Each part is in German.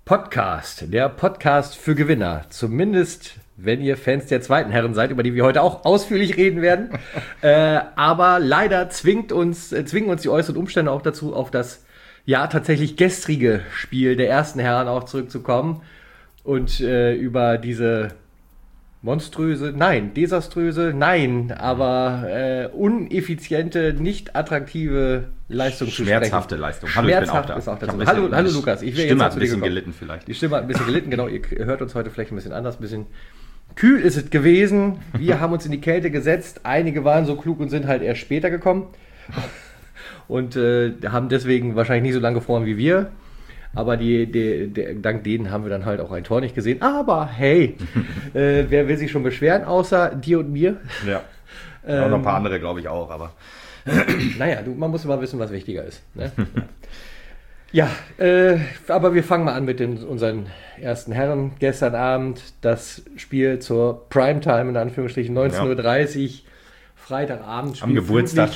Podcast, der Podcast für Gewinner. Zumindest, wenn ihr Fans der zweiten Herren seid, über die wir heute auch ausführlich reden werden. Aber leider zwingen uns die äußeren Umstände auch dazu, auf das tatsächlich gestrige Spiel der ersten Herren auch zurückzukommen und über diese desaströse, aber uneffiziente, nicht attraktive Leistung zu sprechen. Schmerzhafte Leistung. Schmerzhaft ist auch dazu. Hallo Lukas, ich wäre jetzt hat ein bisschen gelitten vielleicht. Die Stimme hat ein bisschen gelitten, genau. Ihr hört uns heute vielleicht ein bisschen anders, ein bisschen kühl ist es gewesen. Wir haben uns in die Kälte gesetzt. Einige waren so klug und sind halt erst später gekommen und haben deswegen wahrscheinlich nicht so lange gefroren wie wir. Aber dank denen haben wir dann halt auch ein Tor nicht gesehen. Aber hey, wer will sich schon beschweren, außer dir und mir? Ja, auch noch ein paar andere, glaube ich auch. Aber man muss immer wissen, was wichtiger ist. Ne? Aber wir fangen mal an mit unseren ersten Herren. Gestern Abend das Spiel zur Primetime, in Anführungsstrichen, 19.30 Uhr. Freitagabend am Geburtstag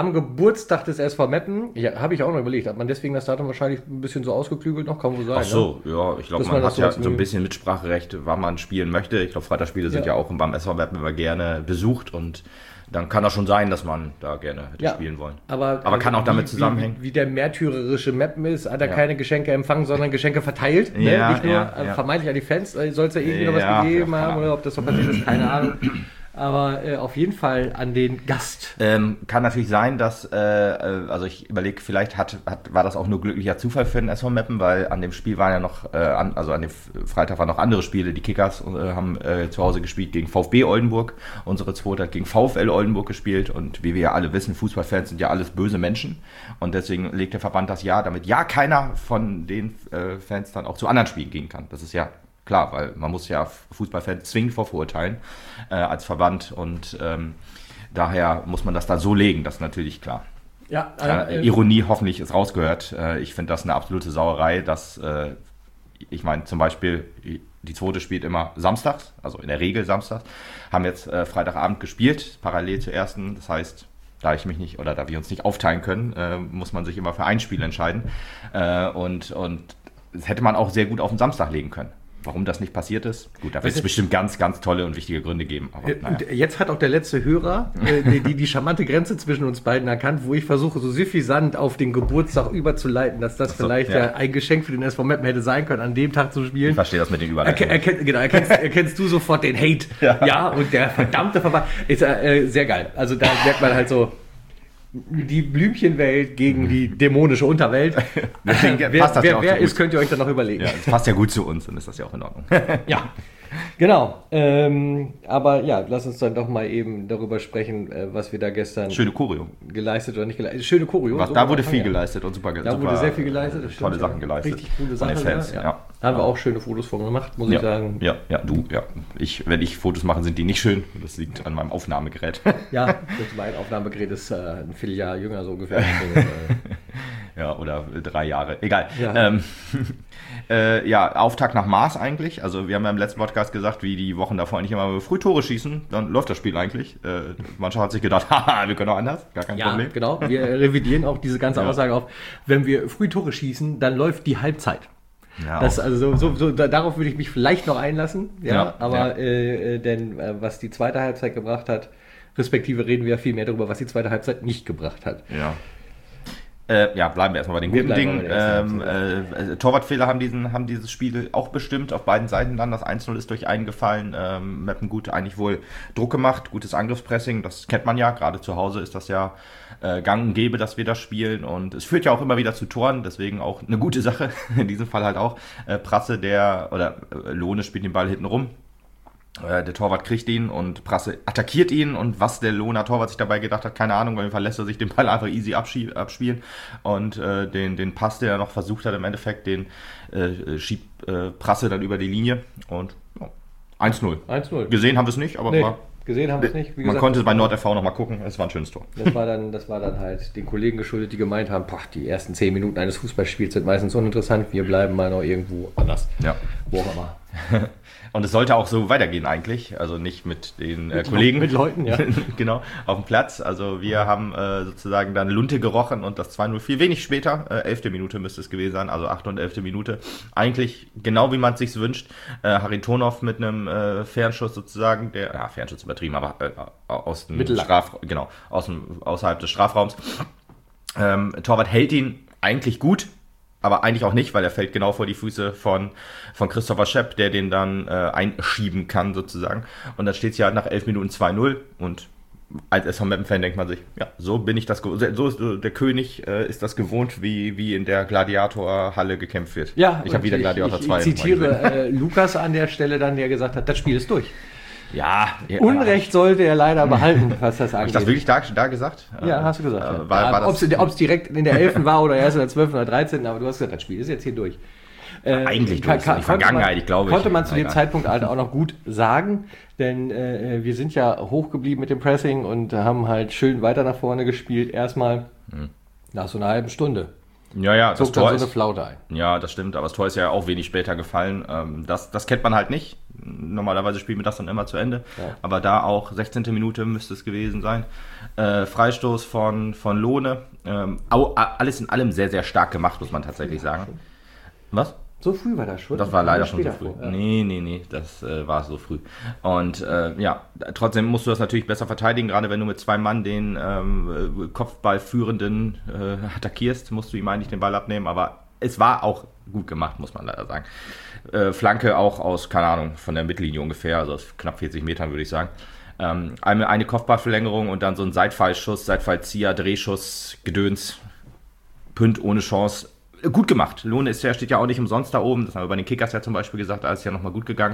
des SV Meppen. Ja, habe ich auch noch überlegt. Hat man deswegen das Datum wahrscheinlich ein bisschen so ausgeklügelt noch? Kann wohl sein. Ach so, ne? Ja. Ich glaube, man hat ja so ein bisschen Mitspracherecht, wann man spielen möchte. Ich glaube, Freitagsspiele sind ja auch beim SV Meppen immer gerne besucht und dann kann das schon sein, dass man da gerne hätte spielen wollen. Aber kann auch damit zusammenhängen. Wie der märtyrerische Meppen ist, hat er keine Geschenke empfangen, sondern Geschenke verteilt. Ja, Nicht nur vermeintlich an die Fans. Soll es ja irgendwie noch was gegeben haben oder ob das so passiert ist, keine Ahnung. Aber auf jeden Fall an den Gast. Kann natürlich sein, dass, also ich überlege, vielleicht war das auch nur glücklicher Zufall für den SV Meppen, weil an dem Spiel waren ja noch, an dem Freitag waren noch andere Spiele. Die Kickers haben zu Hause gespielt gegen VfB Oldenburg. Unsere zweite hat gegen VfL Oldenburg gespielt. Und wie wir ja alle wissen, Fußballfans sind ja alles böse Menschen. Und deswegen legt der Verband das damit keiner von den Fans dann auch zu anderen Spielen gehen kann. Das ist ja klar, weil man muss ja Fußballfans zwingen vor Vorurteilen als Verband und daher muss man das da so legen, das ist natürlich klar. Ja, Ironie hoffentlich ist rausgehört. Ich finde das eine absolute Sauerei, dass ich meine zum Beispiel die zweite spielt immer samstags, also in der Regel samstags, haben jetzt Freitagabend gespielt, parallel zur ersten, das heißt, da wir uns nicht aufteilen können, muss man sich immer für ein Spiel entscheiden und das hätte man auch sehr gut auf den Samstag legen können. Warum das nicht passiert ist? Gut, da wird es bestimmt ganz, ganz tolle und wichtige Gründe geben. Aber, und jetzt hat auch der letzte Hörer die charmante Grenze zwischen uns beiden erkannt, wo ich versuche, so suffisant auf den Geburtstag überzuleiten, dass das vielleicht ein Geschenk für den SV Meppen hätte sein können, an dem Tag zu spielen. Ich verstehe das mit den Überleitungen. Erkennst du sofort den Hate. Ja, und der verdammte Verband. Ist sehr geil. Also da merkt man halt so, die Blümchenwelt gegen die dämonische Unterwelt. Wer ist, könnt ihr euch dann noch überlegen. Ja, das passt ja gut zu uns, dann ist das ja auch in Ordnung. Ja, genau. Aber lass uns dann doch mal eben darüber sprechen, was wir da gestern... Schöne Choreo. Geleistet oder nicht geleistet. Schöne Choreo. Da wurde viel geleistet und super geleistet. Da wurde sehr viel geleistet. Das tolle Sachen geleistet. Richtig coole Sachen. Ja. Da haben wir auch schöne Fotos von gemacht, muss ich sagen. Ja. Wenn ich Fotos mache, sind die nicht schön. Das liegt an meinem Aufnahmegerät. Ja, mein Aufnahmegerät ist ein Vierteljahr jünger so ungefähr. Ja, oder 3 Jahre. Egal. Ja. Auftakt nach Maß eigentlich. Also wir haben ja im letzten Podcast gesagt, wie die Wochen davor eigentlich immer früh Tore schießen, dann läuft das Spiel eigentlich. Manchmal hat sich gedacht, haha, wir können auch anders, gar kein Problem. Ja, genau. Wir revidieren auch diese ganze Aussage auf. Wenn wir früh Tore schießen, dann läuft die Halbzeit. Ja, darauf würde ich mich vielleicht noch einlassen. Denn was die zweite Halbzeit gebracht hat, respektive reden wir viel mehr darüber, was die zweite Halbzeit nicht gebracht hat. Ja. Bleiben wir erstmal bei den guten Dingen. Torwartfehler haben dieses Spiel auch bestimmt, auf beiden Seiten dann. Das 1-0 ist durch einen gefallen. Meppen eigentlich wohl Druck gemacht, gutes Angriffspressing, das kennt man ja. Gerade zu Hause ist das ja gang und gäbe, dass wir das spielen. Und es führt ja auch immer wieder zu Toren, deswegen auch eine gute Sache. In diesem Fall halt auch. Prasse, Lohne spielt den Ball hinten rum. Der Torwart kriegt ihn und Prasse attackiert ihn und was der Lohner Torwart sich dabei gedacht hat, keine Ahnung, weil lässt er sich den Ball einfach easy abspielen und den Pass, den er noch versucht hat, im Endeffekt, den schiebt Prasse dann über die Linie und 1-0. 1-0. Gesehen haben wir es nicht, aber gesehen haben wir es nicht. Wie gesagt, man konnte es bei NordFV nochmal gucken, es war ein schönes Tor. Das war dann halt den Kollegen geschuldet, die gemeint haben, die ersten 10 Minuten eines Fußballspiels sind meistens uninteressant, wir bleiben mal noch irgendwo anders. Ja. Wo auch immer. Und es sollte auch so weitergehen eigentlich, also nicht mit den Kollegen. Mit Leuten, ja. Genau, auf dem Platz. Also wir haben sozusagen dann Lunte gerochen und das 2-0 viel wenig später, 11. Minute müsste es gewesen sein, also 8. und 11. Minute. Eigentlich genau wie man es sich wünscht. Haritonov mit einem Fernschuss sozusagen, Fernschuss übertrieben, aber aus dem außerhalb des Strafraums. Torwart hält ihn eigentlich gut, aber eigentlich auch nicht, weil er fällt genau vor die Füße von Christopher Schepp, der den dann einschieben kann sozusagen. Und dann steht es ja halt nach 11 Minuten 2-0 und als SV Meppen-Fan denkt man sich, ja, so bin ich so ist der König ist das gewohnt, wie in der Gladiatorhalle gekämpft wird. Ja, ich habe wieder Gladiator 2. Ich zitiere Lukas an der Stelle dann, der gesagt hat, das Spiel ist durch. Ja. Unrecht sollte er leider behalten, was das angeht. Habe ich das wirklich da gesagt? Ja, hast du gesagt. Ob es direkt in der 11. war oder erst in der 12. oder 13. Aber du hast gesagt, das Spiel ist jetzt hier durch. Eigentlich durch, die Vergangenheit, ich glaube. Konnte man zu dem Zeitpunkt halt auch noch gut sagen, denn wir sind ja hoch geblieben mit dem Pressing und haben halt schön weiter nach vorne gespielt. Erstmal nach so einer halben Stunde. Ja, das Tor ist so eine Flaute ein. Ja, das stimmt, aber das Tor ist ja auch wenig später gefallen. Das kennt man halt nicht. Normalerweise spielen wir das dann immer zu Ende. Ja. Aber da auch 16. Minute müsste es gewesen sein. Freistoß von Lohne. Alles in allem sehr, sehr stark gemacht, muss man tatsächlich sagen. Was? So früh war das schon? Das war leider schon so früh. Ja. Nee, das war so früh. Und trotzdem musst du das natürlich besser verteidigen, gerade wenn du mit 2 Mann den Kopfballführenden attackierst, musst du ihm eigentlich den Ball abnehmen, aber es war auch gut gemacht, muss man leider sagen. Flanke auch aus, keine Ahnung, von der Mittellinie ungefähr, also aus knapp 40 Metern würde ich sagen. Eine Kopfballverlängerung und dann so ein Seitfallschuss, Seitfallzieher, Drehschuss, Gedöns, Pünd ohne Chance. Gut gemacht. Lohne steht ja auch nicht umsonst da oben. Das haben wir bei den Kickers ja zum Beispiel gesagt, da ist ja nochmal gut gegangen.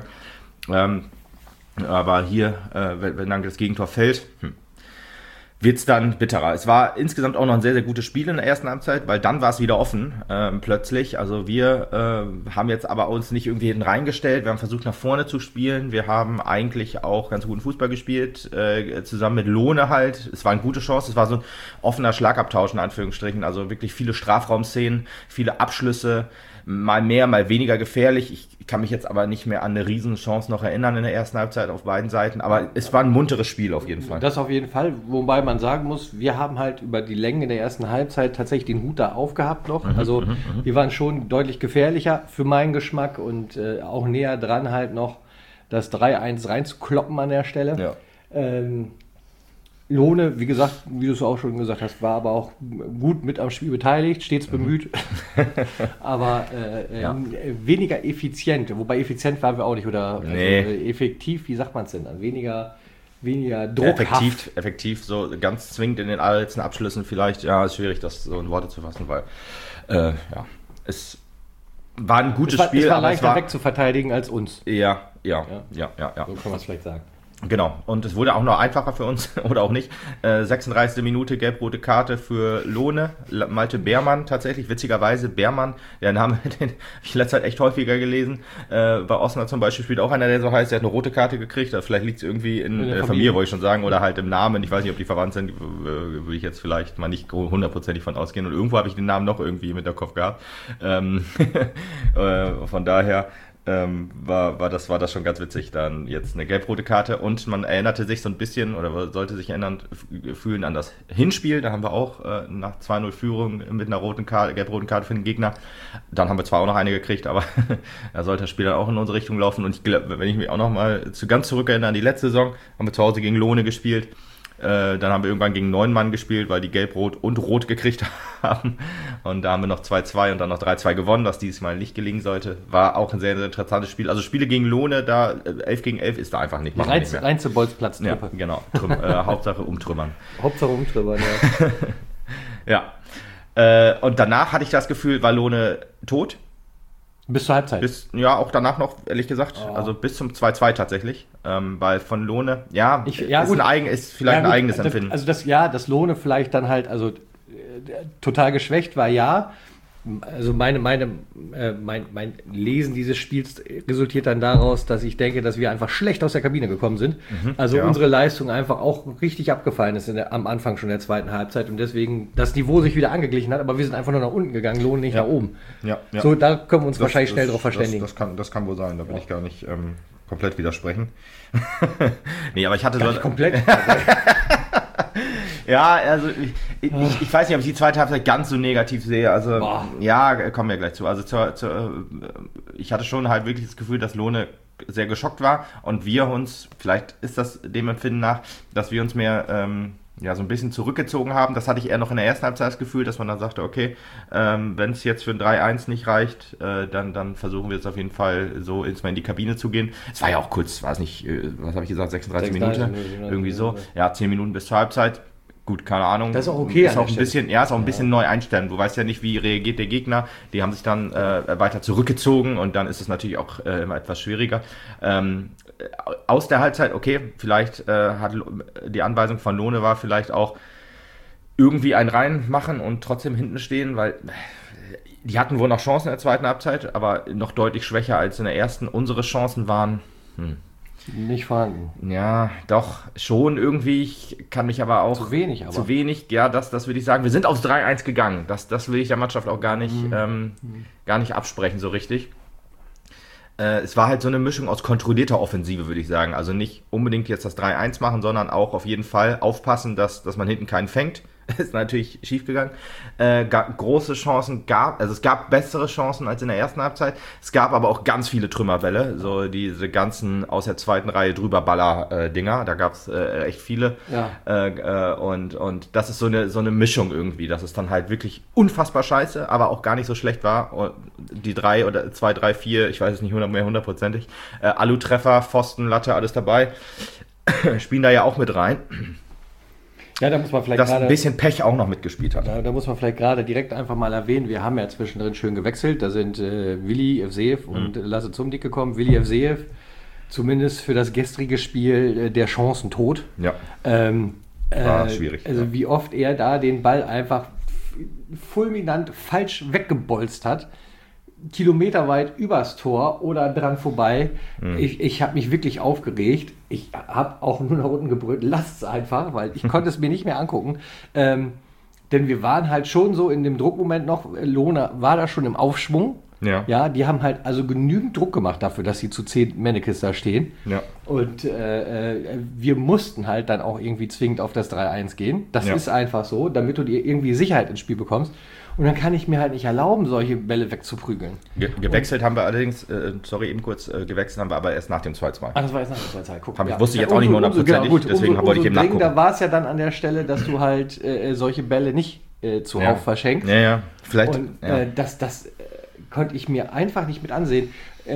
Aber hier, wenn dann das Gegentor fällt, wird es dann bitterer. Es war insgesamt auch noch ein sehr, sehr gutes Spiel in der ersten Halbzeit, weil dann war es wieder offen, plötzlich. Also wir haben jetzt aber uns nicht irgendwie hinten reingestellt. Wir haben versucht, nach vorne zu spielen. Wir haben eigentlich auch ganz guten Fußball gespielt, zusammen mit Lohne halt. Es war eine gute Chance. Es war so ein offener Schlagabtausch in Anführungsstrichen. Also wirklich viele Strafraumszenen, viele Abschlüsse, mal mehr, mal weniger gefährlich. Ich kann mich jetzt aber nicht mehr an eine Riesenchance noch erinnern in der ersten Halbzeit auf beiden Seiten. Aber es war ein munteres Spiel auf jeden Fall. Das auf jeden Fall, wobei man sagen muss, wir haben halt über die Länge der ersten Halbzeit tatsächlich den Hut da aufgehabt noch. Also wir waren schon deutlich gefährlicher für meinen Geschmack und auch näher dran halt noch das 3-1 reinzukloppen an der Stelle. Ja. Lohne, wie gesagt, wie du es auch schon gesagt hast, war aber auch gut mit am Spiel beteiligt, stets bemüht, aber weniger effizient. Wobei effizient waren wir auch nicht, oder effektiv, wie sagt man es denn dann? Weniger druckhaft. Effektiv, so ganz zwingend in den letzten Abschlüssen vielleicht. Ja, ist schwierig, das so in Worte zu fassen, weil es war ein gutes Spiel. Es war leichter wegzuverteidigen als uns. Ja. So kann man es vielleicht sagen. Genau, und es wurde auch noch einfacher für uns, oder auch nicht. 36. Minute, gelb-rote Karte für Lohne, Malte Beermann tatsächlich, witzigerweise, Beermann, der Name, den habe ich in letzter Zeit echt häufiger gelesen. Bei Osnabrück zum Beispiel spielt auch einer, der so heißt, der hat eine rote Karte gekriegt, vielleicht liegt es irgendwie in der Familie, wollte ich schon sagen, oder halt im Namen, ich weiß nicht, ob die verwandt sind, würde ich jetzt vielleicht mal nicht 100%ig von ausgehen, und irgendwo habe ich den Namen noch irgendwie im Hinterkopf gehabt. Von daher war das schon ganz witzig, dann jetzt eine gelb-rote Karte, und man erinnerte sich so ein bisschen oder sollte sich erinnern fühlen an das Hinspiel, da haben wir auch nach 2-0 Führung mit einer gelb-roten Karte für den Gegner, dann haben wir zwar auch noch eine gekriegt, aber da sollte das Spiel dann auch in unsere Richtung laufen, und ich glaube, wenn ich mich auch noch mal ganz zurückerinnere an die letzte Saison, haben wir zu Hause gegen Lohne gespielt. Dann haben wir irgendwann gegen 9 Mann gespielt, weil die Gelb-Rot und Rot gekriegt haben. Und da haben wir noch 2-2 und dann noch 3-2 gewonnen, was dieses Mal nicht gelingen sollte. War auch ein sehr, sehr interessantes Spiel. Also Spiele gegen Lohne, da 11 gegen 11 ist da einfach nicht. Reinste Bolzplatz-Truppe. Ja, genau. Hauptsache umtrümmern. Hauptsache umtrümmern, ja. Ja. Und danach hatte ich das Gefühl, war Lohne tot. Bis zur Halbzeit? Auch danach noch, ehrlich gesagt. Oh. Also bis zum 2-2 tatsächlich. Weil von Lohne, ist vielleicht ein eigenes Empfinden. Also das Lohne vielleicht dann halt, also total geschwächt war, Also mein Lesen dieses Spiels resultiert dann daraus, dass ich denke, dass wir einfach schlecht aus der Kabine gekommen sind. Also unsere Leistung einfach auch richtig abgefallen ist am Anfang schon der zweiten Halbzeit und deswegen das Niveau sich wieder angeglichen hat, aber wir sind einfach nur nach unten gegangen, lohnen nicht nach oben. Ja. So, da können wir uns wahrscheinlich schnell drauf verständigen. Das kann wohl sein, da will ich gar nicht komplett widersprechen. Nee, aber ich hatte gar nicht komplett. Ja, also ich weiß nicht, ob ich die zweite Halbzeit ganz so negativ sehe. Also ja, kommen wir gleich zu. Also ich hatte schon halt wirklich das Gefühl, dass Lohne sehr geschockt war und wir uns, vielleicht ist das dem Empfinden nach, dass wir uns mehr so ein bisschen zurückgezogen haben. Das hatte ich eher noch in der ersten Halbzeit das Gefühl, dass man dann sagte, okay, wenn es jetzt für ein 3-1 nicht reicht, dann versuchen wir jetzt auf jeden Fall so in die Kabine zu gehen. Es war ja auch kurz, weiß nicht, was habe ich gesagt, 36 Minuten, irgendwie so. Ja, 10 Minuten bis zur Halbzeit. Gut, keine Ahnung. Das ist auch okay. Ist auch ein bisschen, ist auch ein bisschen neu einstellen. Du weißt ja nicht, wie reagiert der Gegner. Die haben sich dann weiter zurückgezogen und dann ist es natürlich auch immer etwas schwieriger. Aus der Halbzeit, okay, vielleicht hat die Anweisung von Lohne war vielleicht auch irgendwie einen reinmachen und trotzdem hinten stehen, weil die hatten wohl noch Chancen in der zweiten Halbzeit, aber noch deutlich schwächer als in der ersten. Unsere Chancen waren nicht vorhanden. Ja, doch, schon irgendwie. Ich kann mich aber auch... Zu wenig, ja, das würde ich sagen. Wir sind aufs 3-1 gegangen. Das will ich der Mannschaft auch gar nicht absprechen, so richtig. Es war halt so eine Mischung aus kontrollierter Offensive, würde ich sagen. Also nicht unbedingt jetzt das 3-1 machen, sondern auch auf jeden Fall aufpassen, dass man hinten keinen fängt. Ist natürlich schief gegangen. Große Chancen es gab bessere Chancen als in der ersten Halbzeit. Es gab aber auch ganz viele Trümmerbälle, so diese ganzen aus der zweiten Reihe drüberballer-Dinger. Da gab es echt viele. Ja. Und das ist so eine Mischung irgendwie, dass es dann halt wirklich unfassbar scheiße, aber auch gar nicht so schlecht war. Und die 3 oder 2, 3, 4, ich weiß es nicht mehr hundertprozentig. Alu-Treffer, Pfosten, Latte, alles dabei. Spielen da ja auch mit rein. Ja, da muss man vielleicht dass ein bisschen Pech auch noch mitgespielt hat. Da muss man vielleicht gerade direkt einfach mal erwähnen, wir haben ja zwischendrin schön gewechselt. Da sind Willi Evseev und Lasse Zumdick gekommen. Willi Evseev, zumindest für das gestrige Spiel, der Chancen tot. Ja, war schwierig. Also wie oft er da den Ball einfach fulminant falsch weggebolzt hat. Kilometerweit übers Tor oder dran vorbei. Ich habe mich wirklich aufgeregt. Ich habe auch nur nach unten gebrüllt. Lasst es einfach, weil ich konnte es mir nicht mehr angucken. Denn wir waren halt schon so in dem Druckmoment noch. Lohne war da schon im Aufschwung. Ja, die haben halt also genügend Druck gemacht dafür, dass sie zu 10 Mannekes da stehen. Ja. Und wir mussten halt dann auch irgendwie zwingend auf das 3-1 gehen. Das ist einfach so, damit du dir irgendwie Sicherheit ins Spiel bekommst. Und dann kann ich mir halt nicht erlauben, solche Bälle wegzuprügeln. Gewechselt haben wir allerdings, gewechselt haben wir aber erst nach dem 2-2. Das war erst nach dem 2-2. Guck, wusste ich jetzt auch nicht mehr hundertprozentig, deswegen wollte ich eben nachgucken. Da war es ja dann an der Stelle, dass du halt solche Bälle nicht zuhauf verschenkst. Ja, vielleicht. Und das konnte ich mir einfach nicht mit ansehen.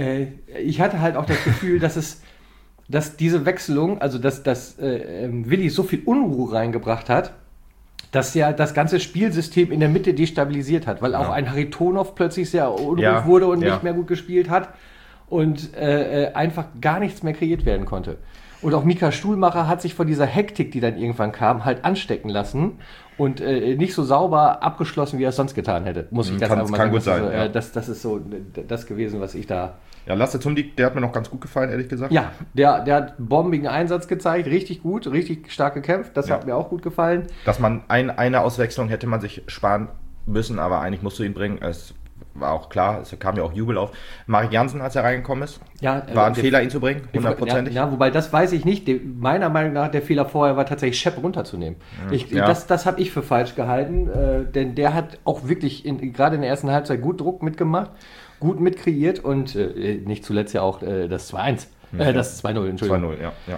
Ich hatte halt auch das Gefühl, dass diese Wechselung, also dass Willi so viel Unruhe reingebracht hat, dass ja das ganze Spielsystem in der Mitte destabilisiert hat, weil auch ein Haritonov plötzlich sehr unruhig wurde und nicht mehr gut gespielt hat und einfach gar nichts mehr kreiert werden konnte. Und auch Mika Stuhlmacher hat sich von dieser Hektik, die dann irgendwann kam, halt anstecken lassen und nicht so sauber abgeschlossen, wie er es sonst getan hätte. Muss ich ganz einfach mal sagen. Kann gut sein. Also, das ist so das gewesen, was ich da... Ja, Lasse Zumdick, der hat mir noch ganz gut gefallen, ehrlich gesagt. Ja, der hat bombigen Einsatz gezeigt, richtig gut, richtig stark gekämpft. Das hat mir auch gut gefallen. Dass man eine Auswechslung hätte man sich sparen müssen, aber eigentlich musst du ihn bringen. Es war auch klar, es kam ja auch Jubel auf. Marek Jansen, als er reingekommen ist, war ein Fehler, ihn zu bringen, hundertprozentig. Ja, wobei, das weiß ich nicht. Meiner Meinung nach, der Fehler vorher war tatsächlich Schepp runterzunehmen. Das habe ich für falsch gehalten, denn der hat auch wirklich, gerade in der ersten Halbzeit, gut Druck mitgemacht, gut mitkreiert und nicht zuletzt ja auch das 2-1. Das 2-0, Entschuldigung.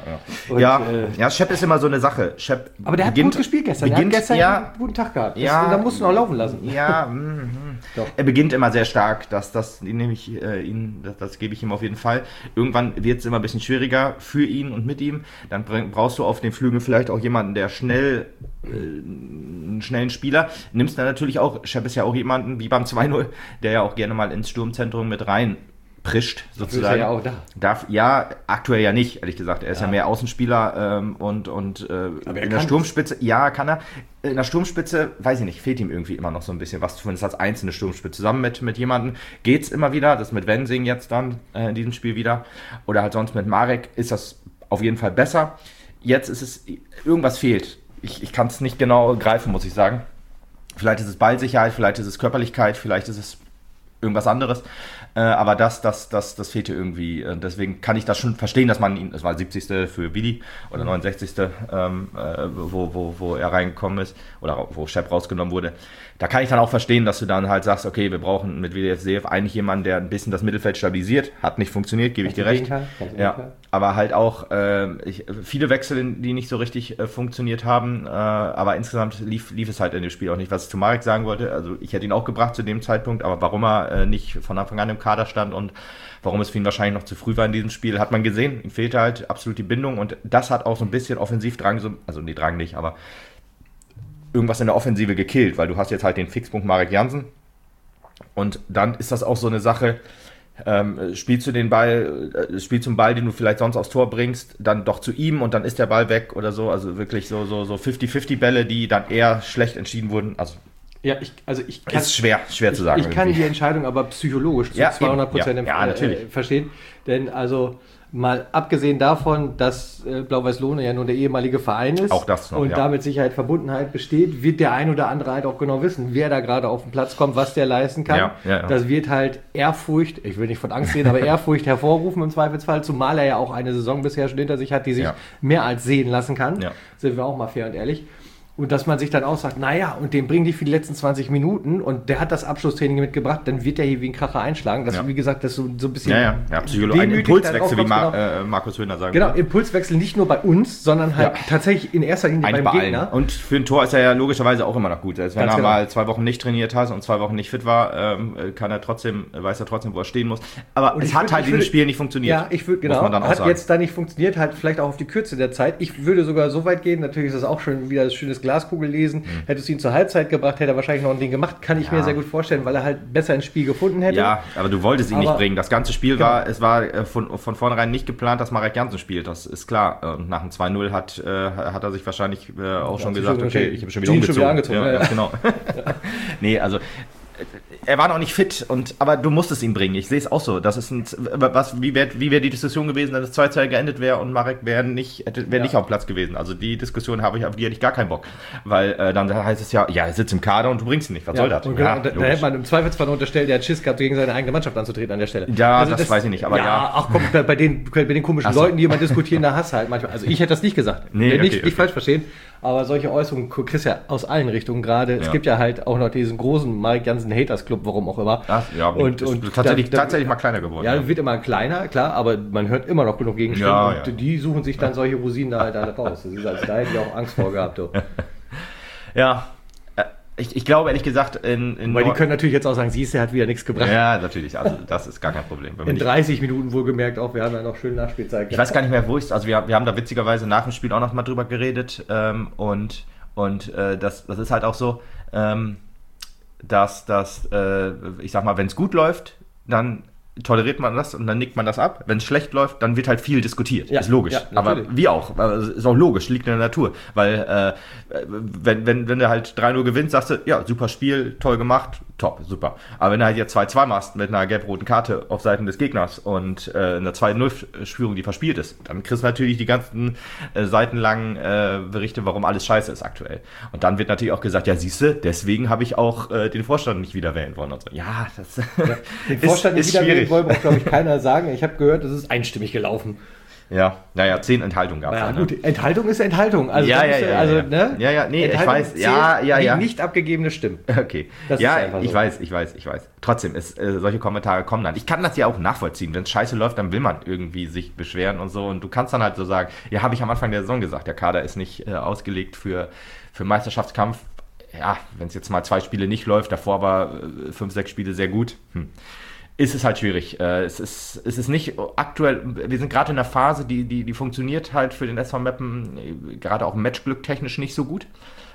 2-0, ja. Schepp ist immer so eine Sache. Schepp aber der hat gut gespielt gestern. Er hat gestern einen guten Tag gehabt. Da musst du noch laufen lassen. Ja, doch. Er beginnt immer sehr stark. Das gebe ich ihm auf jeden Fall. Irgendwann wird es immer ein bisschen schwieriger für ihn und mit ihm. Dann brauchst du auf den Flügeln vielleicht auch jemanden, der einen schnellen Spieler. Nimmst dann natürlich auch, Schepp ist ja auch jemanden wie beim 2-0, der ja auch gerne mal ins Sturmzentrum mit rein prischt, sozusagen. Ist er ja auch da. Ja, aktuell ja nicht, ehrlich gesagt. Er ist ja mehr Außenspieler und in der Sturmspitze, ja, kann er. In der Sturmspitze, weiß ich nicht, fehlt ihm irgendwie immer noch so ein bisschen was, zumindest als einzelne Sturmspitze. Zusammen mit jemandem geht's immer wieder, das mit Wensing jetzt dann in diesem Spiel wieder. Oder halt sonst mit Marek ist das auf jeden Fall besser. Jetzt ist es, irgendwas fehlt. Ich kann es nicht genau greifen, muss ich sagen. Vielleicht ist es Ballsicherheit, vielleicht ist es Körperlichkeit, vielleicht ist es irgendwas anderes. Aber das fehlt hier irgendwie. Deswegen kann ich das schon verstehen, dass man ihn, das war 70. für Willi oder 69. Wo er reingekommen ist oder wo Schepp rausgenommen wurde. Da kann ich dann auch verstehen, dass du dann halt sagst, okay, wir brauchen mit WDSDF eigentlich jemanden, der ein bisschen das Mittelfeld stabilisiert. Hat nicht funktioniert, gebe ich dir recht. Ja, aber halt auch viele Wechsel, die nicht so richtig funktioniert haben. Aber insgesamt lief es halt in dem Spiel auch nicht. Was ich zu Marek sagen wollte, also ich hätte ihn auch gebracht zu dem Zeitpunkt, aber warum er nicht von Anfang an im Kader stand und warum es für ihn wahrscheinlich noch zu früh war in diesem Spiel, hat man gesehen. Ihm fehlte halt absolut die Bindung und das hat auch so ein bisschen Offensivdrang, also nee, Drang nicht, aber irgendwas in der Offensive gekillt, weil du hast jetzt halt den Fixpunkt Marek Jansen und dann ist das auch so eine Sache, spielst du den Ball, spielst du einen Ball, den du vielleicht sonst aufs Tor bringst, dann doch zu ihm und dann ist der Ball weg oder so, also wirklich so 50-50 Bälle, die dann eher schlecht entschieden wurden, also ja, ich kann, ist schwer zu sagen. Ich kann die Entscheidung aber psychologisch zu 200% verstehen, denn also mal abgesehen davon, dass Blau-Weiß Lohne ja nur der ehemalige Verein ist auch das noch, und damit Sicherheit, Verbundenheit besteht, wird der ein oder andere halt auch genau wissen, wer da gerade auf den Platz kommt, was der leisten kann. Ja. Das wird halt Ehrfurcht, ich will nicht von Angst reden, aber Ehrfurcht hervorrufen im Zweifelsfall, zumal er ja auch eine Saison bisher schon hinter sich hat, die sich mehr als sehen lassen kann. Ja. Sind wir auch mal fair und ehrlich. Und dass man sich dann auch sagt, naja, und den bringen die für die letzten 20 Minuten und der hat das Abschlusstraining mitgebracht, dann wird der hier wie ein Kracher einschlagen. Das, wie gesagt, das so ein bisschen Psychologie, ein Impulswechsel, wie Markus Höhner sagt. Genau, Impulswechsel nicht nur bei uns, sondern halt tatsächlich in erster Linie beim Gegner. Allen. Und für ein Tor ist er ja logischerweise auch immer noch gut. Also wenn er mal 2 Wochen nicht trainiert hat und 2 Wochen nicht fit war, weiß er trotzdem, wo er stehen muss. Aber es hat halt in dem Spiel nicht funktioniert. Ja, hat jetzt da nicht funktioniert, halt vielleicht auch auf die Kürze der Zeit. Ich würde sogar so weit gehen, natürlich ist das auch schon wieder das schönes Glaskugel lesen. Hättest du ihn zur Halbzeit gebracht, hätte er wahrscheinlich noch ein Ding gemacht. Kann ich mir sehr gut vorstellen, weil er halt besser ins Spiel gefunden hätte. Ja, aber du wolltest ihn nicht bringen. Das ganze Spiel war von vornherein nicht geplant, dass Marek Jansen spielt. Das ist klar. Und nach dem 2-0 hat er sich wahrscheinlich auch schon gesagt, okay, ich habe schon wieder umgezogen. Ja, genau. Nee, also er war noch nicht fit, aber du musstest ihn bringen. Ich sehe es auch so. Das ist wie wäre die Diskussion gewesen, wenn es 2-2 geendet wäre und Marek wäre nicht auf dem Platz gewesen. Also die Diskussion auf die hätte ich gar keinen Bock. Weil dann heißt es er sitzt im Kader und du bringst ihn nicht. Was soll das? Da hätte man im Zweifelsfall unterstellt, der hat Schiss gehabt, gegen seine eigene Mannschaft anzutreten an der Stelle. Ja, also das weiß ich nicht. Aber ach komm, bei den komischen Leuten, die immer diskutieren, da hast du halt manchmal. Also ich hätte das nicht gesagt. Nicht falsch verstehen. Aber solche Äußerungen kriegst du ja aus allen Richtungen gerade. Es gibt ja halt auch noch diesen großen Marek Jansen Haters Club, warum auch immer. Und tatsächlich mal kleiner geworden. Ja, wird immer kleiner, klar, aber man hört immer noch genug Gegenstimmen. Und die suchen sich dann solche Rosinen da halt alle raus. Das ist also, da hätte ich auch Angst vor gehabt. Ja. Ich glaube, ehrlich gesagt, weil die können natürlich jetzt auch sagen, siehst du, er hat wieder nichts gebracht. Ja, natürlich. Also das ist gar kein Problem. In 30 Minuten wohlgemerkt auch. Wir haben ja noch schön Nachspielzeit. Ich weiß gar nicht mehr, wo ich es. Also wir haben da witzigerweise nach dem Spiel auch noch mal drüber geredet. Und das ist halt auch so, dass ich sag mal, wenn es gut läuft, dann toleriert man das und dann nickt man das ab. Wenn es schlecht läuft, dann wird halt viel diskutiert. Ja, ist logisch. Ja, aber wie auch. Ist auch logisch, liegt in der Natur. Weil wenn du halt 3-0 gewinnst, sagst du, ja, super Spiel, toll gemacht, top, super. Aber wenn du halt jetzt 2-2 machst mit einer gelb-roten Karte auf Seiten des Gegners und einer 2-0-Führung, die verspielt ist, dann kriegst du natürlich die ganzen seitenlangen Berichte, warum alles scheiße ist aktuell. Und dann wird natürlich auch gesagt, ja, siehste, deswegen habe ich auch den Vorstand nicht wieder wählen wollen. Und so. Ja, das den Vorstand ist schwierig. Wollte auch, glaube ich, keiner sagen. Ich habe gehört, es ist einstimmig gelaufen. Ja, 10 Enthaltungen gab es. Ja, gut, Enthaltung ist Enthaltung. Also, nee, ich weiß. Ja. Nicht abgegebene Stimmen. Okay. Das ist einfach so. Ich weiß. Trotzdem, solche Kommentare kommen dann. Ich kann das ja auch nachvollziehen. Wenn es scheiße läuft, dann will man irgendwie sich beschweren und so. Und du kannst dann halt so sagen, ja, habe ich am Anfang der Saison gesagt, der Kader ist nicht ausgelegt für Meisterschaftskampf. Ja, wenn es jetzt mal 2 Spiele nicht läuft, davor aber 5, 6 Spiele sehr gut. Ist es halt schwierig. Es ist nicht aktuell, wir sind gerade in einer Phase, die funktioniert halt für den SV Meppen, gerade auch Matchglück technisch nicht so gut.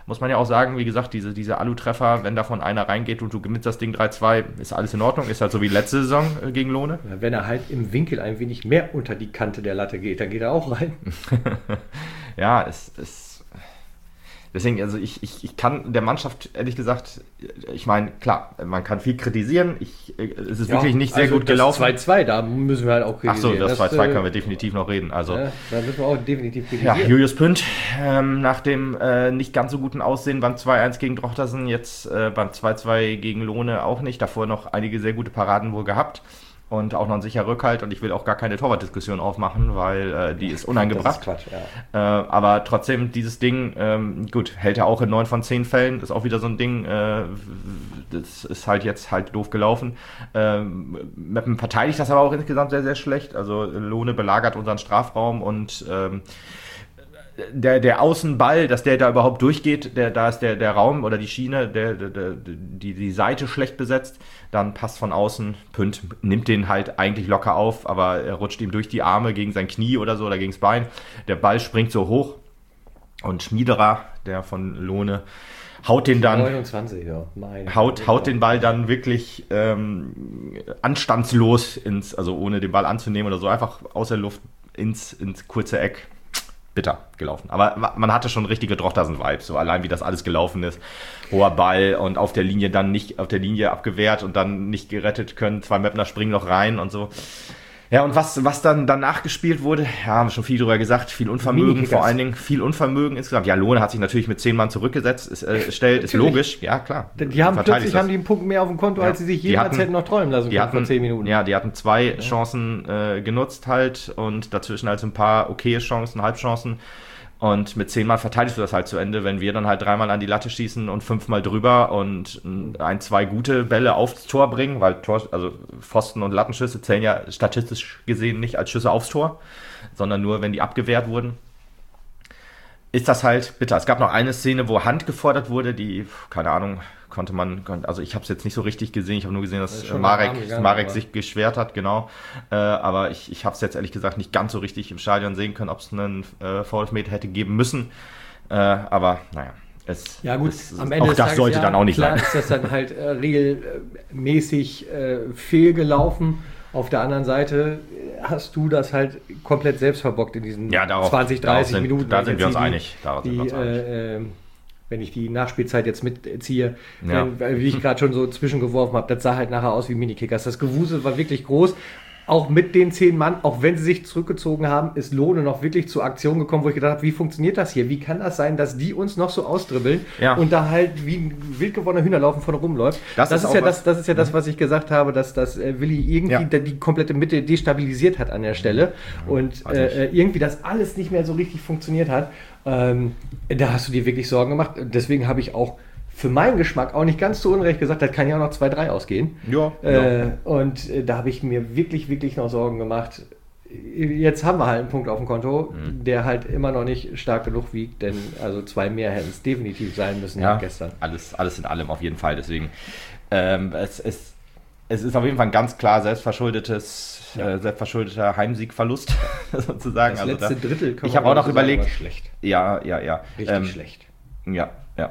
muss man ja auch sagen, wie gesagt, diese Alu-Treffer, wenn davon einer reingeht und du gewinnst das Ding 3-2, ist alles in Ordnung, ist halt so wie letzte Saison gegen Lohne. Wenn er halt im Winkel ein wenig mehr unter die Kante der Latte geht, dann geht er auch rein. Ja, deswegen, also ich kann der Mannschaft, ehrlich gesagt, ich meine, klar, man kann viel kritisieren. Es ist wirklich nicht sehr gut gelaufen. Das 2-2, da müssen wir halt auch kritisieren. Achso, das 2-2 können wir definitiv noch reden. Also, da müssen wir auch definitiv kritisieren. Ja, Julius Pünd, nach dem nicht ganz so guten Aussehen beim 2-1 gegen Drochtersen, jetzt beim 2-2 gegen Lohne auch nicht. Davor noch einige sehr gute Paraden wohl gehabt. Und auch noch ein sicherer Rückhalt, und ich will auch gar keine Torwartdiskussion aufmachen, weil die ist unangebracht. Das ist Quatsch, ja. Aber trotzdem, dieses Ding, gut, hält er auch in 9 von 10 Fällen, ist auch wieder so ein Ding, das ist halt jetzt halt doof gelaufen. Meppen verteidigt das aber auch insgesamt sehr, sehr schlecht, also Lohne belagert unseren Strafraum und der Außenball, dass der da überhaupt durchgeht, da ist der Raum oder die Schiene, die Seite schlecht besetzt, dann passt von außen, Pünd nimmt den halt eigentlich locker auf, aber er rutscht ihm durch die Arme gegen sein Knie oder so oder gegen das Bein. Der Ball springt so hoch und Schmiederer, der von Lohne, haut den dann 29, ja. Haut den Ball dann wirklich anstandslos also ohne den Ball anzunehmen oder so, einfach aus der Luft ins kurze Eck. Bitter gelaufen. Aber man hatte schon richtige Drochtersen-Vibes, so allein wie das alles gelaufen ist. Hoher Ball und auf der Linie dann nicht auf der Linie abgewehrt und dann nicht gerettet können. 2 Meppner springen noch rein und so. Ja, und was dann danach gespielt wurde, ja, haben wir schon viel drüber gesagt, viel Unvermögen, vor allen Dingen viel Unvermögen insgesamt. Ja, Lohne hat sich natürlich mit 10 Mann zurückgesetzt, ist logisch, ja klar. Die haben plötzlich einen Punkt mehr auf dem Konto, als sie sich jemals hätten noch träumen lassen können vor 10 Minuten. Ja, die hatten 2 Chancen genutzt halt und dazwischen halt so ein paar okaye Chancen, Halbchancen. Und mit 10 Mal verteidigst du das halt zu Ende, wenn wir dann halt 3 Mal an die Latte schießen und 5 Mal drüber und 2 gute Bälle aufs Tor bringen, weil also Pfosten und Lattenschüsse zählen ja statistisch gesehen nicht als Schüsse aufs Tor, sondern nur, wenn die abgewehrt wurden. Ist das halt bitter. Es gab noch eine Szene, wo Hand gefordert wurde, die, keine Ahnung, also ich habe es jetzt nicht so richtig gesehen, ich habe nur gesehen, dass Marek sich geschwert hat, genau. Aber ich habe es jetzt ehrlich gesagt nicht ganz so richtig im Stadion sehen können, ob es einen Foul-Elfmeter hätte geben müssen. Aber naja, am Ende auch das sollte dann auch nicht klar sein. Ist das dann halt regelmäßig fehlgelaufen. Auf der anderen Seite hast du das halt komplett selbst verbockt in diesen 20, 30 Minuten. Da sind wir uns einig. Wenn ich die Nachspielzeit jetzt mitziehe, wie ich gerade schon so zwischengeworfen habe, das sah halt nachher aus wie Minikickers. Das Gewusel war wirklich groß. Auch mit den 10 Mann, auch wenn sie sich zurückgezogen haben, ist Lohne noch wirklich zur Aktion gekommen, wo ich gedacht habe, wie funktioniert das hier? Wie kann das sein, dass die uns noch so ausdribbeln und da halt wie ein wild gewordener Hühnerlaufen von rumläuft? Das ist ja das, was ich gesagt habe, dass Willi irgendwie die komplette Mitte destabilisiert hat an der Stelle und irgendwie das alles nicht mehr so richtig funktioniert hat. Da hast du dir wirklich Sorgen gemacht. Deswegen habe ich auch für meinen Geschmack auch nicht ganz zu Unrecht gesagt, das kann ja auch noch 2-3 ausgehen. Und da habe ich mir wirklich, wirklich noch Sorgen gemacht. Jetzt haben wir halt einen Punkt auf dem Konto, der halt immer noch nicht stark genug wiegt, denn also 2 mehr hätten es definitiv sein müssen gestern. Alles in allem auf jeden Fall. Deswegen, es ist auf jeden Fall ein ganz klar selbstverschuldeter Heimsiegverlust, sozusagen. Das letzte Drittel ich habe auch noch überlegt. Schlecht. Ja. Richtig schlecht. Ja.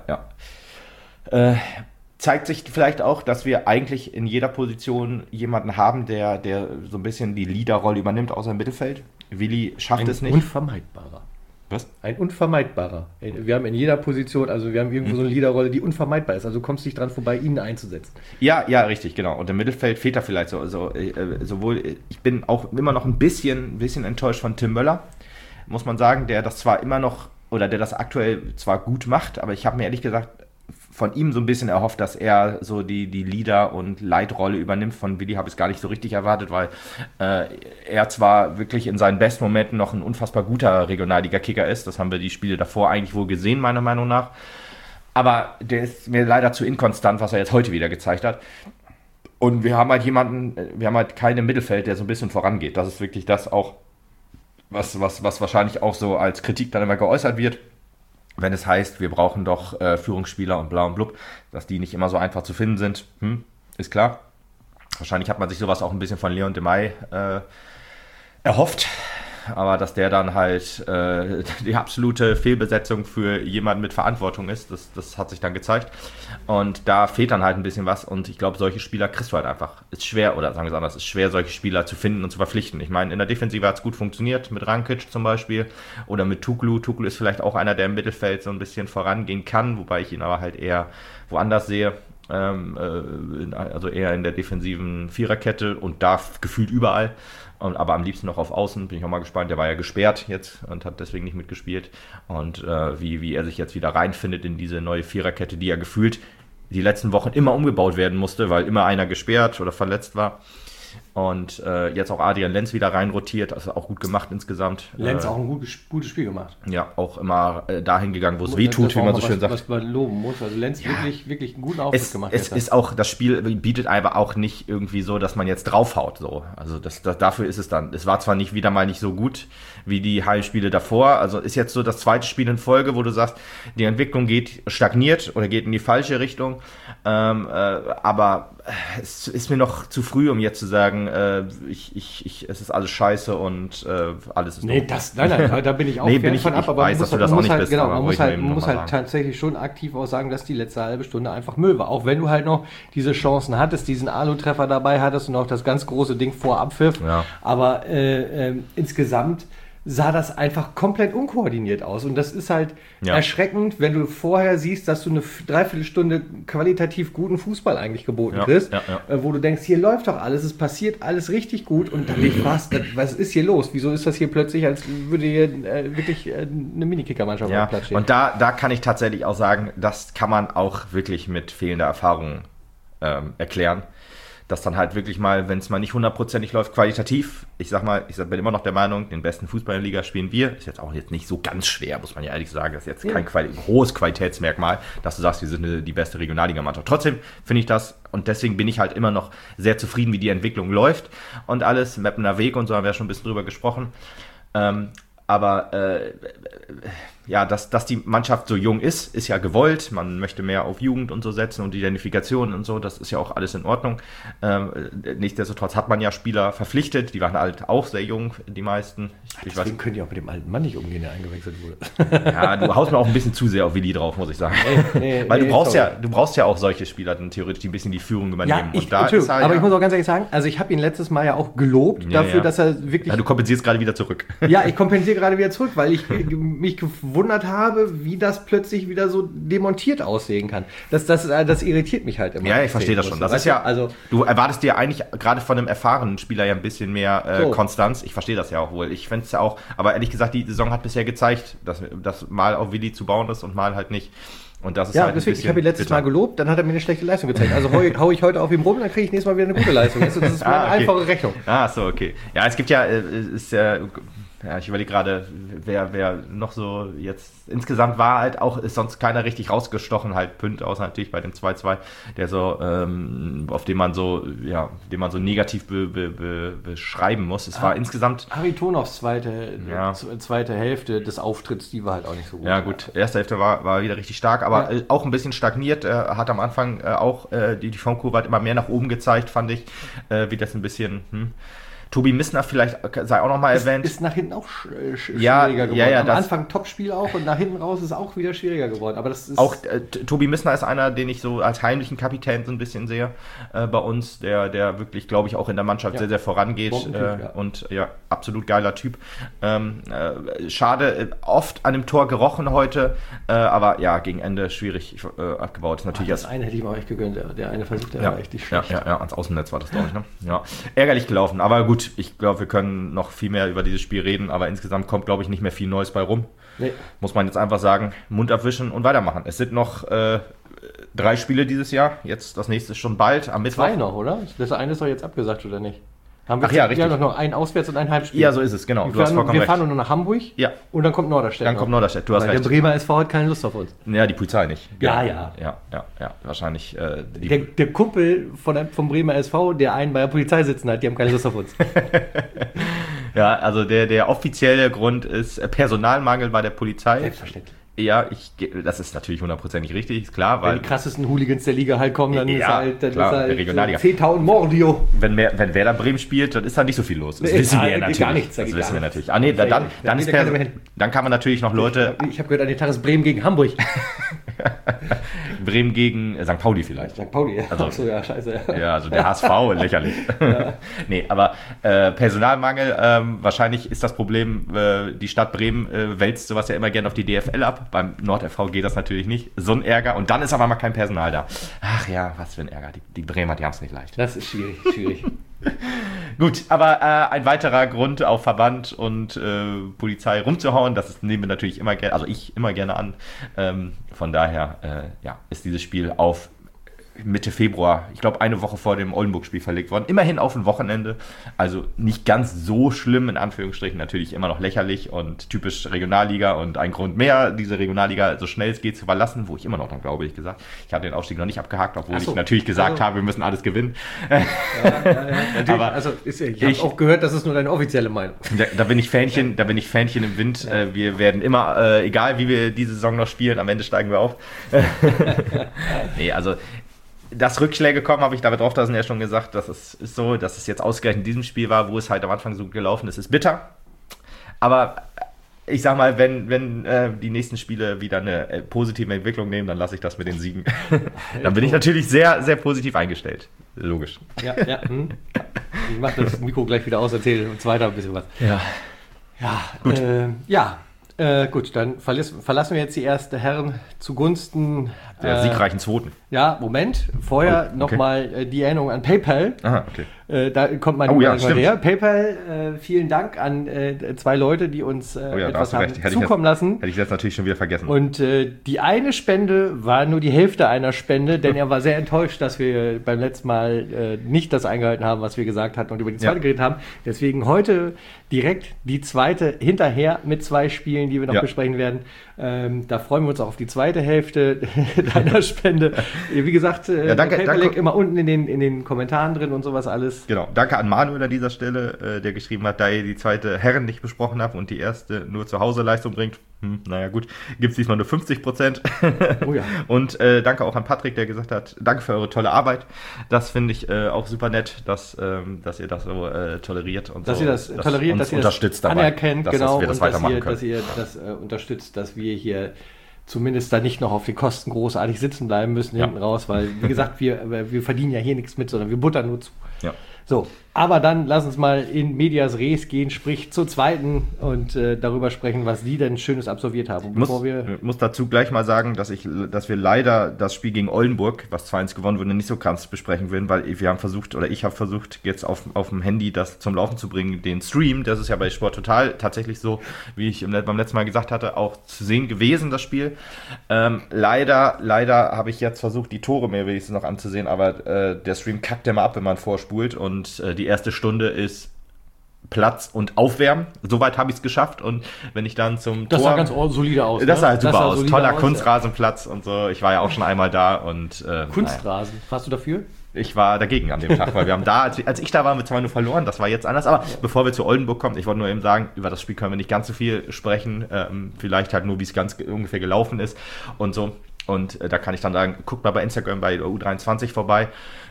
Zeigt sich vielleicht auch, dass wir eigentlich in jeder Position jemanden haben, der so ein bisschen die Leaderrolle übernimmt, außer im Mittelfeld. Willi schafft es nicht. Ein unvermeidbarer. Was? Ein unvermeidbarer. Wir haben in jeder Position, also wir haben irgendwo so eine Leaderrolle, die unvermeidbar ist. Also du kommst nicht dran vorbei, ihn einzusetzen. Ja, richtig, genau. Und im Mittelfeld fehlt da vielleicht sowohl, ich bin auch immer noch ein bisschen enttäuscht von Tim Möller, muss man sagen, der das zwar immer noch, oder der das aktuell zwar gut macht, aber ich habe mir ehrlich gesagt von ihm so ein bisschen erhofft, dass er so die Leader- und Leitrolle übernimmt. Von Willi habe ich es gar nicht so richtig erwartet, weil er zwar wirklich in seinen besten Momenten noch ein unfassbar guter Regionalliga-Kicker ist. Das haben wir die Spiele davor eigentlich wohl gesehen, meiner Meinung nach. Aber der ist mir leider zu inkonstant, was er jetzt heute wieder gezeigt hat. Und wir haben halt keinen im Mittelfeld, der so ein bisschen vorangeht. Das ist wirklich das auch, was wahrscheinlich auch so als Kritik dann immer geäußert wird. Wenn es heißt, wir brauchen doch Führungsspieler und bla und blub, dass die nicht immer so einfach zu finden sind, ist klar. Wahrscheinlich hat man sich sowas auch ein bisschen von Leon de May erhofft. aber dass der dann halt die absolute Fehlbesetzung für jemanden mit Verantwortung ist, das hat sich dann gezeigt. Und da fehlt dann halt ein bisschen was und ich glaube, solche Spieler kriegst du halt einfach. Ist schwer, oder sagen wir es anders, ist schwer, solche Spieler zu finden und zu verpflichten. Ich meine, in der Defensive hat es gut funktioniert, mit Rankic zum Beispiel oder mit Tuklu. Tuklu ist vielleicht auch einer, der im Mittelfeld so ein bisschen vorangehen kann, wobei ich ihn aber halt eher woanders sehe. Also eher in der defensiven Viererkette und da gefühlt überall. Aber am liebsten noch auf Außen, bin ich auch mal gespannt. Der war ja gesperrt jetzt und hat deswegen nicht mitgespielt. Und wie er sich jetzt wieder reinfindet in diese neue Viererkette, die ja gefühlt die letzten Wochen immer umgebaut werden musste, weil immer einer gesperrt oder verletzt war. Und jetzt auch Adrian Lenz wieder reinrotiert, also auch gut gemacht insgesamt. Lenz auch ein gutes Spiel gemacht. Ja, auch immer dahin gegangen, wo es weh tut, wie man so schön sagt. Was man loben muss. Also Lenz wirklich einen guten Auftritt gemacht. Es ist auch, das Spiel bietet einfach auch nicht irgendwie so, dass man jetzt draufhaut. So. Also dafür ist es dann. Es war zwar wieder mal nicht so gut wie die Heimspiele davor. Also ist jetzt so das zweite Spiel in Folge, wo du sagst, die Entwicklung stagniert oder geht in die falsche Richtung. Aber es ist mir noch zu früh, um jetzt zu sagen, es ist alles scheiße und alles ist nein, da bin ich auch Fan von ab, aber weiß, dass du das auch nicht bist. Genau, man muss halt tatsächlich schon aktiv auch sagen, dass die letzte halbe Stunde einfach Müll war. Auch wenn du halt noch diese Chancen hattest, diesen Alu-Treffer dabei hattest und auch das ganz große Ding vor Abpfiff. Ja. Aber insgesamt sah das einfach komplett unkoordiniert aus. Und das ist halt erschreckend, wenn du vorher siehst, dass du eine Dreiviertelstunde qualitativ guten Fußball eigentlich geboten kriegst, wo du denkst, hier läuft doch alles, es passiert alles richtig gut und dann dich fast, was ist hier los? Wieso ist das hier plötzlich, als würde hier wirklich eine Minikicker-Mannschaft auf dem Platz stehen? Und da kann ich tatsächlich auch sagen, das kann man auch wirklich mit fehlender Erfahrung erklären. Dass dann halt wirklich mal, wenn es mal nicht hundertprozentig läuft, qualitativ, ich bin immer noch der Meinung, den besten Fußball in der Liga spielen wir. Ist jetzt auch nicht so ganz schwer, muss man ja ehrlich sagen. Das ist jetzt kein großes Qualitätsmerkmal, dass du sagst, wir sind die beste Regionalligamannschaft. Trotzdem finde ich das, und deswegen bin ich halt immer noch sehr zufrieden, wie die Entwicklung läuft und alles. Meppener Weg und so haben wir ja schon ein bisschen drüber gesprochen. Aber dass die Mannschaft so jung ist ja gewollt. Man möchte mehr auf Jugend und so setzen und Identifikation und so. Das ist ja auch alles in Ordnung. Nichtsdestotrotz hat man ja Spieler verpflichtet. Die waren halt auch sehr jung, die meisten. Deswegen können die auch mit dem alten Mann nicht umgehen, der eingewechselt wurde. Ja, du haust mir auch ein bisschen zu sehr auf Willi drauf, muss ich sagen. Weil du brauchst ja auch solche Spieler, dann theoretisch, die ein bisschen die Führung übernehmen. Ja, aber ich muss auch ganz ehrlich sagen, also ich habe ihn letztes Mal ja auch gelobt dafür, dass er wirklich... Ja, du kompensierst gerade wieder zurück. Ja, ich kompensiere gerade wieder zurück, weil ich mich gewundert habe, wie das plötzlich wieder so demontiert aussehen kann. Das irritiert mich halt immer. Ja, ich verstehe das schon. Das ist ja, also du erwartest dir eigentlich gerade von einem erfahrenen Spieler ja ein bisschen mehr Konstanz. Ich verstehe das ja auch wohl. Ich finde es ja auch, aber ehrlich gesagt, die Saison hat bisher gezeigt, dass mal auf Willi zu bauen ist und mal halt nicht. Und das ist halt deswegen, ich habe ihn letztes Mal gelobt, dann hat er mir eine schlechte Leistung gezeigt. Also hau ich heute auf ihm rum, dann kriege ich nächstes Mal wieder eine gute Leistung. Das ist meine einfache Rechnung. Ah, so, okay. Ja, es gibt ich überlege gerade, wer noch so jetzt, insgesamt war halt auch, ist sonst keiner richtig rausgestochen, halt Pünd, außer natürlich bei dem 2-2, der so, auf den man so negativ beschreiben muss. Es war insgesamt... Haritonofs zweite Hälfte des Auftritts, die war halt auch nicht so gut. Ja gut, erste Hälfte war wieder richtig stark, aber auch ein bisschen stagniert. Er hat am Anfang auch, die Formkurve hat immer mehr nach oben gezeigt, fand ich, wie das ein bisschen... Tobi Missner vielleicht sei auch nochmal erwähnt. Ist nach hinten auch schwieriger geworden. Am Anfang Topspiel auch und nach hinten raus ist auch wieder schwieriger geworden. Aber das ist auch Tobi Missner ist einer, den ich so als heimlichen Kapitän so ein bisschen sehe bei uns, der wirklich, glaube ich, auch in der Mannschaft sehr, sehr vorangeht und absolut geiler Typ. Schade, oft an dem Tor gerochen heute, aber gegen Ende schwierig abgebaut. Ist natürlich das eine hätte ich mir auch echt gegönnt. Der eine Versuch, der war richtig schlecht. Ja, ans Außennetz war das, glaube ich. Ne? Ja, ärgerlich gelaufen, aber gut. Ich glaube, wir können noch viel mehr über dieses Spiel reden, aber insgesamt kommt, glaube ich, nicht mehr viel Neues bei rum. Nee. Muss man jetzt einfach sagen, Mund abwischen und weitermachen. Es sind noch 3 Spiele dieses Jahr. Jetzt das nächste ist schon bald, am Mittwoch. 2 noch, oder? Das eine ist doch jetzt abgesagt, oder nicht? Richtig. Ja, noch ein Auswärts- und ein Heimspiel. Ja, so ist es, genau. Wir fahren nur nach Hamburg und dann kommt Norderstedt. Du hast recht. Der Bremer SV hat keine Lust auf uns. Ja, die Polizei nicht. Ja. Wahrscheinlich. Der Kumpel vom Bremer SV, der einen bei der Polizei sitzen hat, die haben keine Lust auf uns. Ja, also der offizielle Grund ist Personalmangel bei der Polizei. Selbstverständlich. Ja, das ist natürlich hundertprozentig richtig, ist klar. Wenn die krassesten Hooligans der Liga halt kommen, dann ist halt Regionalliga. 10.000 Mordio. Wenn Werder Bremen spielt, dann ist da nicht so viel los. Das wissen wir natürlich. Gar nichts, das wissen wir natürlich. Ah nee, dann kann man natürlich noch Leute... Ich habe gehört, an den Tag ist Bremen gegen Hamburg. Bremen gegen St. Pauli vielleicht. St. Pauli, ja. Also, Achso, ja, scheiße. Ja, also der HSV, lächerlich. Ja. Nee, aber Personalmangel, wahrscheinlich ist das Problem, die Stadt Bremen wälzt sowas ja immer gerne auf die DFL ab. Beim NordFV geht das natürlich nicht. So ein Ärger. Und dann ist aber mal kein Personal da. Ach ja, was für ein Ärger. Die Bremer, die haben es nicht leicht. Das ist schwierig. Gut, aber ein weiterer Grund auf Verband und Polizei rumzuhauen, das nehmen wir natürlich immer gerne, also ich immer gerne an. Von daher ist dieses Spiel auf Mitte Februar, ich glaube eine Woche vor dem Oldenburg-Spiel verlegt worden. Immerhin auf ein Wochenende, also nicht ganz so schlimm, in Anführungsstrichen, natürlich immer noch lächerlich und typisch Regionalliga und ein Grund mehr, diese Regionalliga so schnell es geht zu verlassen, wo ich immer noch dran glaube, ich gesagt. Ich habe den Aufstieg noch nicht abgehakt, obwohl ich natürlich gesagt habe, wir müssen alles gewinnen. Aber also ich habe auch gehört, das ist nur deine offizielle Meinung. Da bin ich Fähnchen im Wind. Wir werden immer, egal wie wir diese Saison noch spielen, am Ende steigen wir auf. Nee, also dass Rückschläge kommen, habe ich David Roftasen ja schon gesagt, das ist so, dass es jetzt ausgerechnet in diesem Spiel war, wo es halt am Anfang so gelaufen ist bitter. Aber ich sag mal, wenn die nächsten Spiele wieder eine positive Entwicklung nehmen, dann lasse ich das mit den Siegen. Dann bin ich natürlich sehr, sehr positiv eingestellt. Logisch. Ja. Ich mache das Mikro gleich wieder aus, erzähle uns weiter ein bisschen was. Gut, dann verlassen wir jetzt die erste Herren zugunsten der siegreichen Zweiten. Ja, Moment. Vorher nochmal die Erinnerung an PayPal. Aha, okay. Da kommt meine Frage her. PayPal, vielen Dank an 2 Leute, die uns etwas haben zukommen lassen. Hätte ich jetzt natürlich schon wieder vergessen. Und die eine Spende war nur die Hälfte einer Spende, denn er war sehr enttäuscht, dass wir beim letzten Mal nicht das eingehalten haben, was wir gesagt hatten und über die zweite geredet haben. Deswegen heute direkt die zweite hinterher mit 2 Spielen, die wir noch besprechen werden. Da freuen wir uns auch auf die zweite Hälfte deiner Spende. Wie gesagt, PayPal-Link immer unten in den Kommentaren drin und sowas alles. Genau, danke an Manuel an dieser Stelle, der geschrieben hat, da ihr die zweite Herren nicht besprochen habt und die erste nur zu Hause Leistung bringt. Naja gut, gibt es diesmal nur 50%. Oh ja. Und danke auch an Patrick, der gesagt hat, danke für eure tolle Arbeit. Das finde ich auch super nett, dass ihr das so toleriert und dass so. Ihr das toleriert, dass ihr unterstützt das anerkennt, dabei, genau, dass wir das weitermachen können. Dass ihr das unterstützt, dass wir hier zumindest da nicht noch auf den Kosten großartig sitzen bleiben müssen hinten raus, weil, wie gesagt, wir verdienen ja hier nichts mit, sondern wir buttern nur zu. Ja. So, aber dann lass uns mal in medias res gehen, sprich zur zweiten und darüber sprechen, was die denn Schönes absolviert haben. Ich muss dazu gleich mal sagen, dass wir leider das Spiel gegen Oldenburg, was 2-1 gewonnen wurde, nicht so ganz besprechen werden, weil ich habe versucht, jetzt auf dem Handy das zum Laufen zu bringen, den Stream. Das ist ja bei Sport Total tatsächlich so, wie ich beim letzten Mal gesagt hatte, auch zu sehen gewesen, das Spiel. Leider habe ich jetzt versucht, die Tore mir wenigstens noch anzusehen, aber der Stream kackt immer ab, wenn man vorspult und die erste Stunde ist Platz und Aufwärmen. Soweit habe ich es geschafft und wenn ich dann zum Das Tor... sah ganz solide aus. Das sah halt super aus. Toller Kunstrasenplatz und so. Ich war ja auch schon einmal da und... Kunstrasen. Warst du dafür? Ich war dagegen an dem Tag, weil wir haben da, als ich da war, mit 2-0 verloren. Das war jetzt anders. Aber bevor wir zu Oldenburg kommen, ich wollte nur eben sagen, über das Spiel können wir nicht ganz so viel sprechen. Vielleicht halt nur, wie es ganz ungefähr gelaufen ist und so. Und da kann ich dann sagen, guckt mal bei Instagram bei U23 vorbei.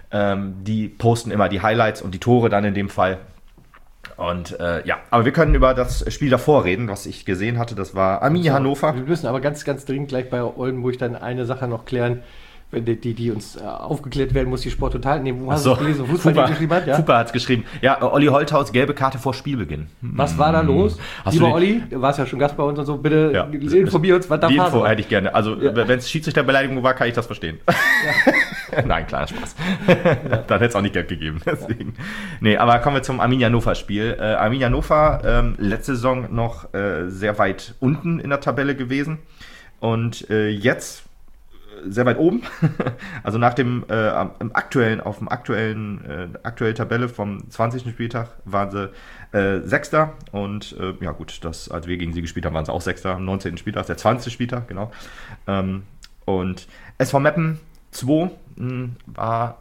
Die posten immer die Highlights und die Tore dann in dem Fall. Und aber wir können über das Spiel davor reden, was ich gesehen hatte. Das war Arminia Hannover. Wir müssen aber ganz, ganz dringend gleich bei Oldenburg dann eine Sache noch klären, die uns aufgeklärt werden muss, die Sport Total. Nee, wo hast du es gelesen? Fußball geschrieben hat? Ja? Fußball hat es geschrieben. Ja, Olli Holthaus, gelbe Karte vor Spielbeginn. Was war da los? Lieber Olli, du warst ja schon Gast bei uns und so, bitte informier uns, was da war. Die Info hätte ich gerne. Also, wenn es Schiedsrichterbeleidigung war, kann ich das verstehen. Ja. Nein, kleiner Spaß. Dann hätte es auch nicht gelb gegeben. Deswegen. Nee, aber kommen wir zum Arminia Hannover-Spiel. Arminia Hannover, letzte Saison noch sehr weit unten in der Tabelle gewesen. Und jetzt sehr weit oben. Also nach dem aktuellen Tabelle vom 20. Spieltag waren sie Sechster und als wir gegen sie gespielt haben, waren sie auch Sechster am 19. Spieltag, der 20. Spieltag, genau. Und SV Meppen 2 war,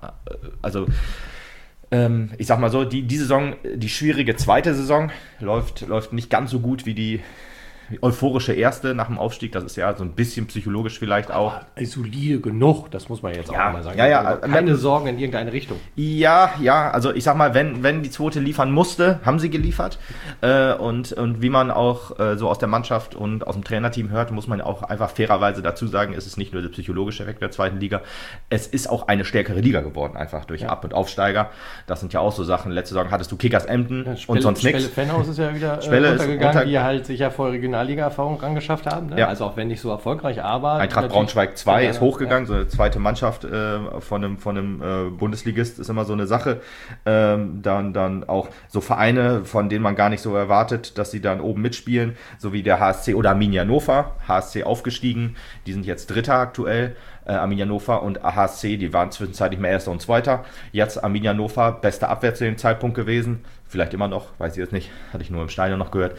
ich sag mal so, die Saison, die schwierige zweite Saison, läuft nicht ganz so gut wie euphorische Erste nach dem Aufstieg. Das ist ja so ein bisschen psychologisch vielleicht auch. Aber solide genug, das muss man jetzt auch mal sagen. Ja, keine Sorgen in irgendeine Richtung. Ja, also ich sag mal, wenn die zweite liefern musste, haben sie geliefert. Und wie man auch so aus der Mannschaft und aus dem Trainerteam hört, muss man auch einfach fairerweise dazu sagen, es ist nicht nur der psychologische Effekt der zweiten Liga, es ist auch eine stärkere Liga geworden, einfach durch Ab- und Aufsteiger. Das sind ja auch so Sachen. Letzte Saison hattest du Kickers Emden und sonst nichts. Spelle-Fennhaus ist ja wieder runtergegangen, die halt sich ja voll Regionalliga-Erfahrung angeschafft haben. Ne? Ja. Also auch wenn nicht so erfolgreich, aber... Eintracht Braunschweig 2 ist hochgegangen, so eine zweite Mannschaft von einem Bundesligist ist immer so eine Sache. Dann auch so Vereine, von denen man gar nicht so erwartet, dass sie dann oben mitspielen, so wie der HSC oder Arminia Hannover. HSC aufgestiegen, die sind jetzt Dritter aktuell. Arminia Hannover und HSC, die waren zwischenzeitlich mehr Erster und Zweiter. Jetzt Arminia Hannover, beste Abwehr zu dem Zeitpunkt gewesen. Vielleicht immer noch, weiß ich jetzt nicht, hatte ich nur im Stadion noch gehört.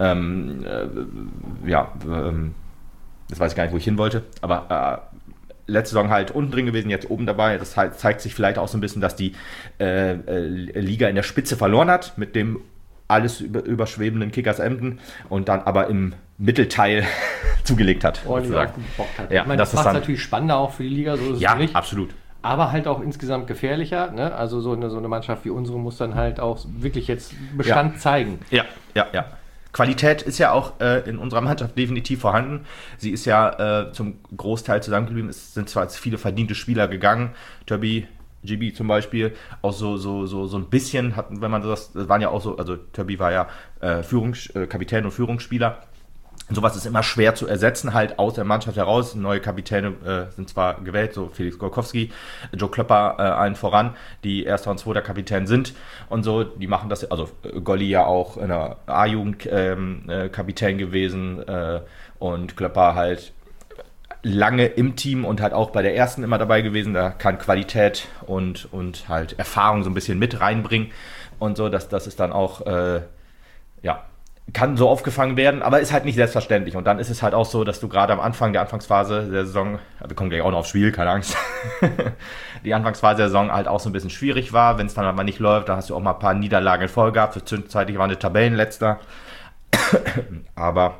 Jetzt weiß ich gar nicht, wo ich hin wollte, aber letzte Saison halt unten drin gewesen, jetzt oben dabei. Das halt zeigt sich vielleicht auch so ein bisschen, dass die Liga in der Spitze verloren hat mit dem alles überschwebenden Kickers Emden und dann aber im Mittelteil zugelegt hat. Ja, ich meine, das macht es natürlich spannender auch für die Liga, so ist es nicht. Absolut. Aber halt auch insgesamt gefährlicher. Ne? Also so eine Mannschaft wie unsere muss dann halt auch wirklich jetzt Bestand zeigen. Ja. Qualität ist ja auch in unserer Mannschaft definitiv vorhanden. Sie ist ja zum Großteil zusammengeblieben. Es sind zwar viele verdiente Spieler gegangen. Turby, GB zum Beispiel, auch so ein bisschen, wenn man das waren ja auch so, also Turby war ja Kapitän und Führungsspieler. Und sowas ist immer schwer zu ersetzen, halt aus der Mannschaft heraus. Neue Kapitäne sind zwar gewählt, so Felix Golkowski, Joe Klöpper allen voran, die erster und zweiter Kapitän sind und so, die machen das, also Golli ja auch in der A-Jugend Kapitän gewesen und Klöpper halt lange im Team und halt auch bei der ersten immer dabei gewesen. Da kann Qualität und halt Erfahrung so ein bisschen mit reinbringen und so, das ist dann auch, kann so aufgefangen werden, aber ist halt nicht selbstverständlich. Und dann ist es halt auch so, dass du gerade am Anfang der Anfangsphase der Saison, wir kommen gleich auch noch aufs Spiel, keine Angst, die Anfangsphase der Saison halt auch so ein bisschen schwierig war. Wenn es dann aber nicht läuft, dann hast du auch mal ein paar Niederlagen in Folge gehabt. Zwischenzeitlich waren die Tabellenletzter. Aber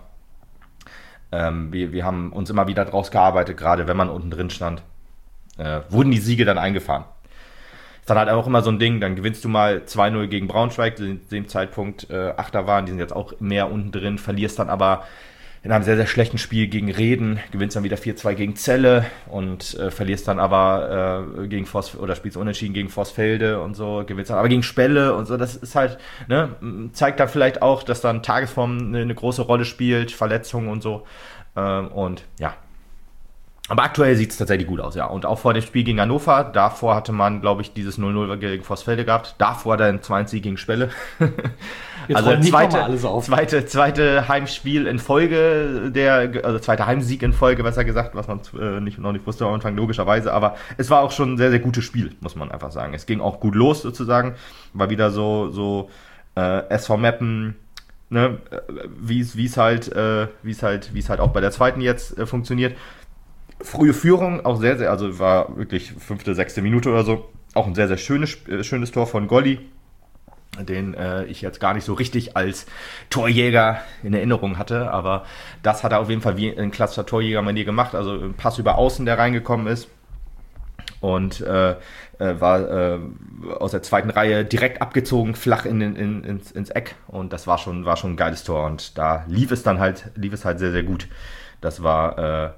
wir haben uns immer wieder draus gearbeitet, gerade wenn man unten drin stand, wurden die Siege dann eingefahren. Ist dann halt auch immer so ein Ding, dann gewinnst du mal 2-0 gegen Braunschweig, die zu dem Zeitpunkt Achter waren, die sind jetzt auch mehr unten drin, verlierst dann aber in einem sehr, sehr schlechten Spiel gegen Reden, gewinnst dann wieder 4-2 gegen Celle und verlierst dann aber gegen oder spielst unentschieden gegen Vorsfelde und so, gewinnst dann aber gegen Spelle und so, das ist halt, ne, zeigt dann vielleicht auch, dass dann Tagesform eine große Rolle spielt, Verletzungen und so und ja. Aber aktuell sieht es tatsächlich gut aus, ja. Und auch vor dem Spiel gegen Hannover, davor hatte man, glaube ich, dieses 0-0 gegen Vorsfelde gehabt. Davor dann 2-1 gegen Spelle. Also zweite Heimspiel in Folge, zweite Heimsieg in Folge, besser gesagt, was man noch nicht wusste am Anfang, logischerweise. Aber es war auch schon ein sehr, sehr gutes Spiel, muss man einfach sagen. Es ging auch gut los, sozusagen. War wieder so SV Meppen, ne, wie es halt auch bei der zweiten jetzt funktioniert. Frühe Führung, auch sehr, sehr, also war wirklich 5., 6. Minute oder so. Auch ein sehr, sehr schönes Tor von Golli, den ich jetzt gar nicht so richtig als Torjäger in Erinnerung hatte. Aber das hat er auf jeden Fall wie ein klassischer Torjäger-Manier gemacht. Also ein Pass über Außen, der reingekommen ist. Und war aus der zweiten Reihe direkt abgezogen, flach ins Eck. Und das war schon ein geiles Tor. Und da lief es halt sehr, sehr gut. Das war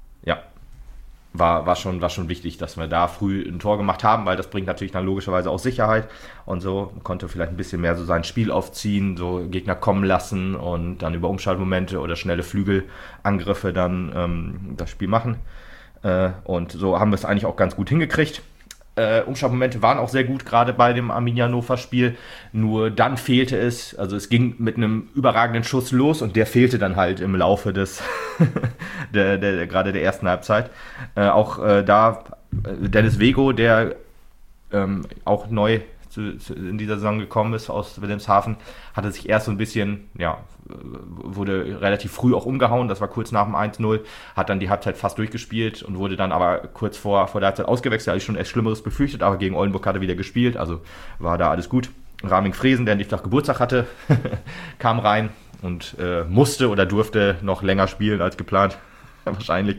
war schon wichtig, dass wir da früh ein Tor gemacht haben, weil das bringt natürlich dann logischerweise auch Sicherheit und so, konnte vielleicht ein bisschen mehr so sein Spiel aufziehen, so Gegner kommen lassen und dann über Umschaltmomente oder schnelle Flügelangriffe dann das Spiel machen und so haben wir es eigentlich auch ganz gut hingekriegt. Umschaltmomente waren auch sehr gut, gerade bei dem Arminia Hannover Spiel, nur dann fehlte es, also es ging mit einem überragenden Schuss los und der fehlte dann halt im Laufe des gerade der ersten Halbzeit. Da Dennis Wego, der auch neu in dieser Saison gekommen ist aus Wilhelmshaven, hatte sich erst so ein bisschen, wurde relativ früh auch umgehauen, das war kurz nach dem 1-0, hat dann die Halbzeit fast durchgespielt und wurde dann aber kurz vor der Halbzeit ausgewechselt, hatte ich schon etwas Schlimmeres befürchtet, aber gegen Oldenburg hat er wieder gespielt, also war da alles gut. Raming Fresen, der nicht nach Geburtstag hatte, kam rein und musste oder durfte noch länger spielen als geplant. Wahrscheinlich.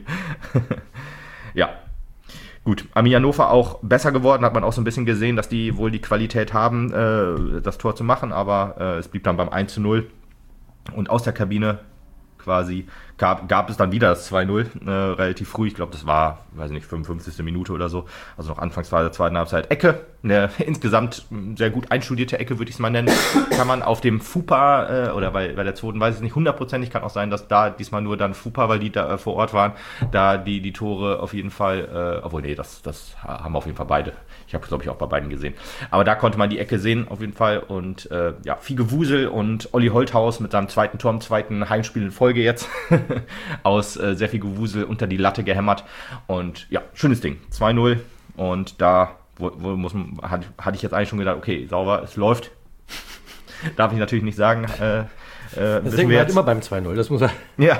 Ja. Gut, Arminia Hannover auch besser geworden, hat man auch so ein bisschen gesehen, dass die wohl die Qualität haben, das Tor zu machen, aber es blieb dann beim 1:0 und aus der Kabine quasi gab es dann wieder das 2:0 relativ früh. Ich glaube, das war, weiß nicht, 55. Minute oder so. Also noch Anfangsphase der zweiten Halbzeit. Ecke, eine insgesamt sehr gut einstudierte Ecke, würde ich es mal nennen. Kann man auf dem FUPA oder bei der zweiten, weiß ich nicht, 100%. Kann auch sein, dass da diesmal nur dann FUPA, weil die da vor Ort waren, da die Tore auf jeden Fall, obwohl, nee, das haben auf jeden Fall beide. Ich habe es, glaube ich, auch bei beiden gesehen. Aber da konnte man die Ecke sehen, auf jeden Fall. Und ja, viel Gewusel und Olli Holthaus mit seinem zweiten Tor im zweiten Heimspiel in Folge jetzt aus sehr viel Gewusel unter die Latte gehämmert. Und ja, schönes Ding. 2:0. Und da hatte ich jetzt eigentlich schon gedacht, okay, sauber, es läuft. Darf ich natürlich nicht sagen. Das denken wir halt immer beim 2:0, das muss er. Ja.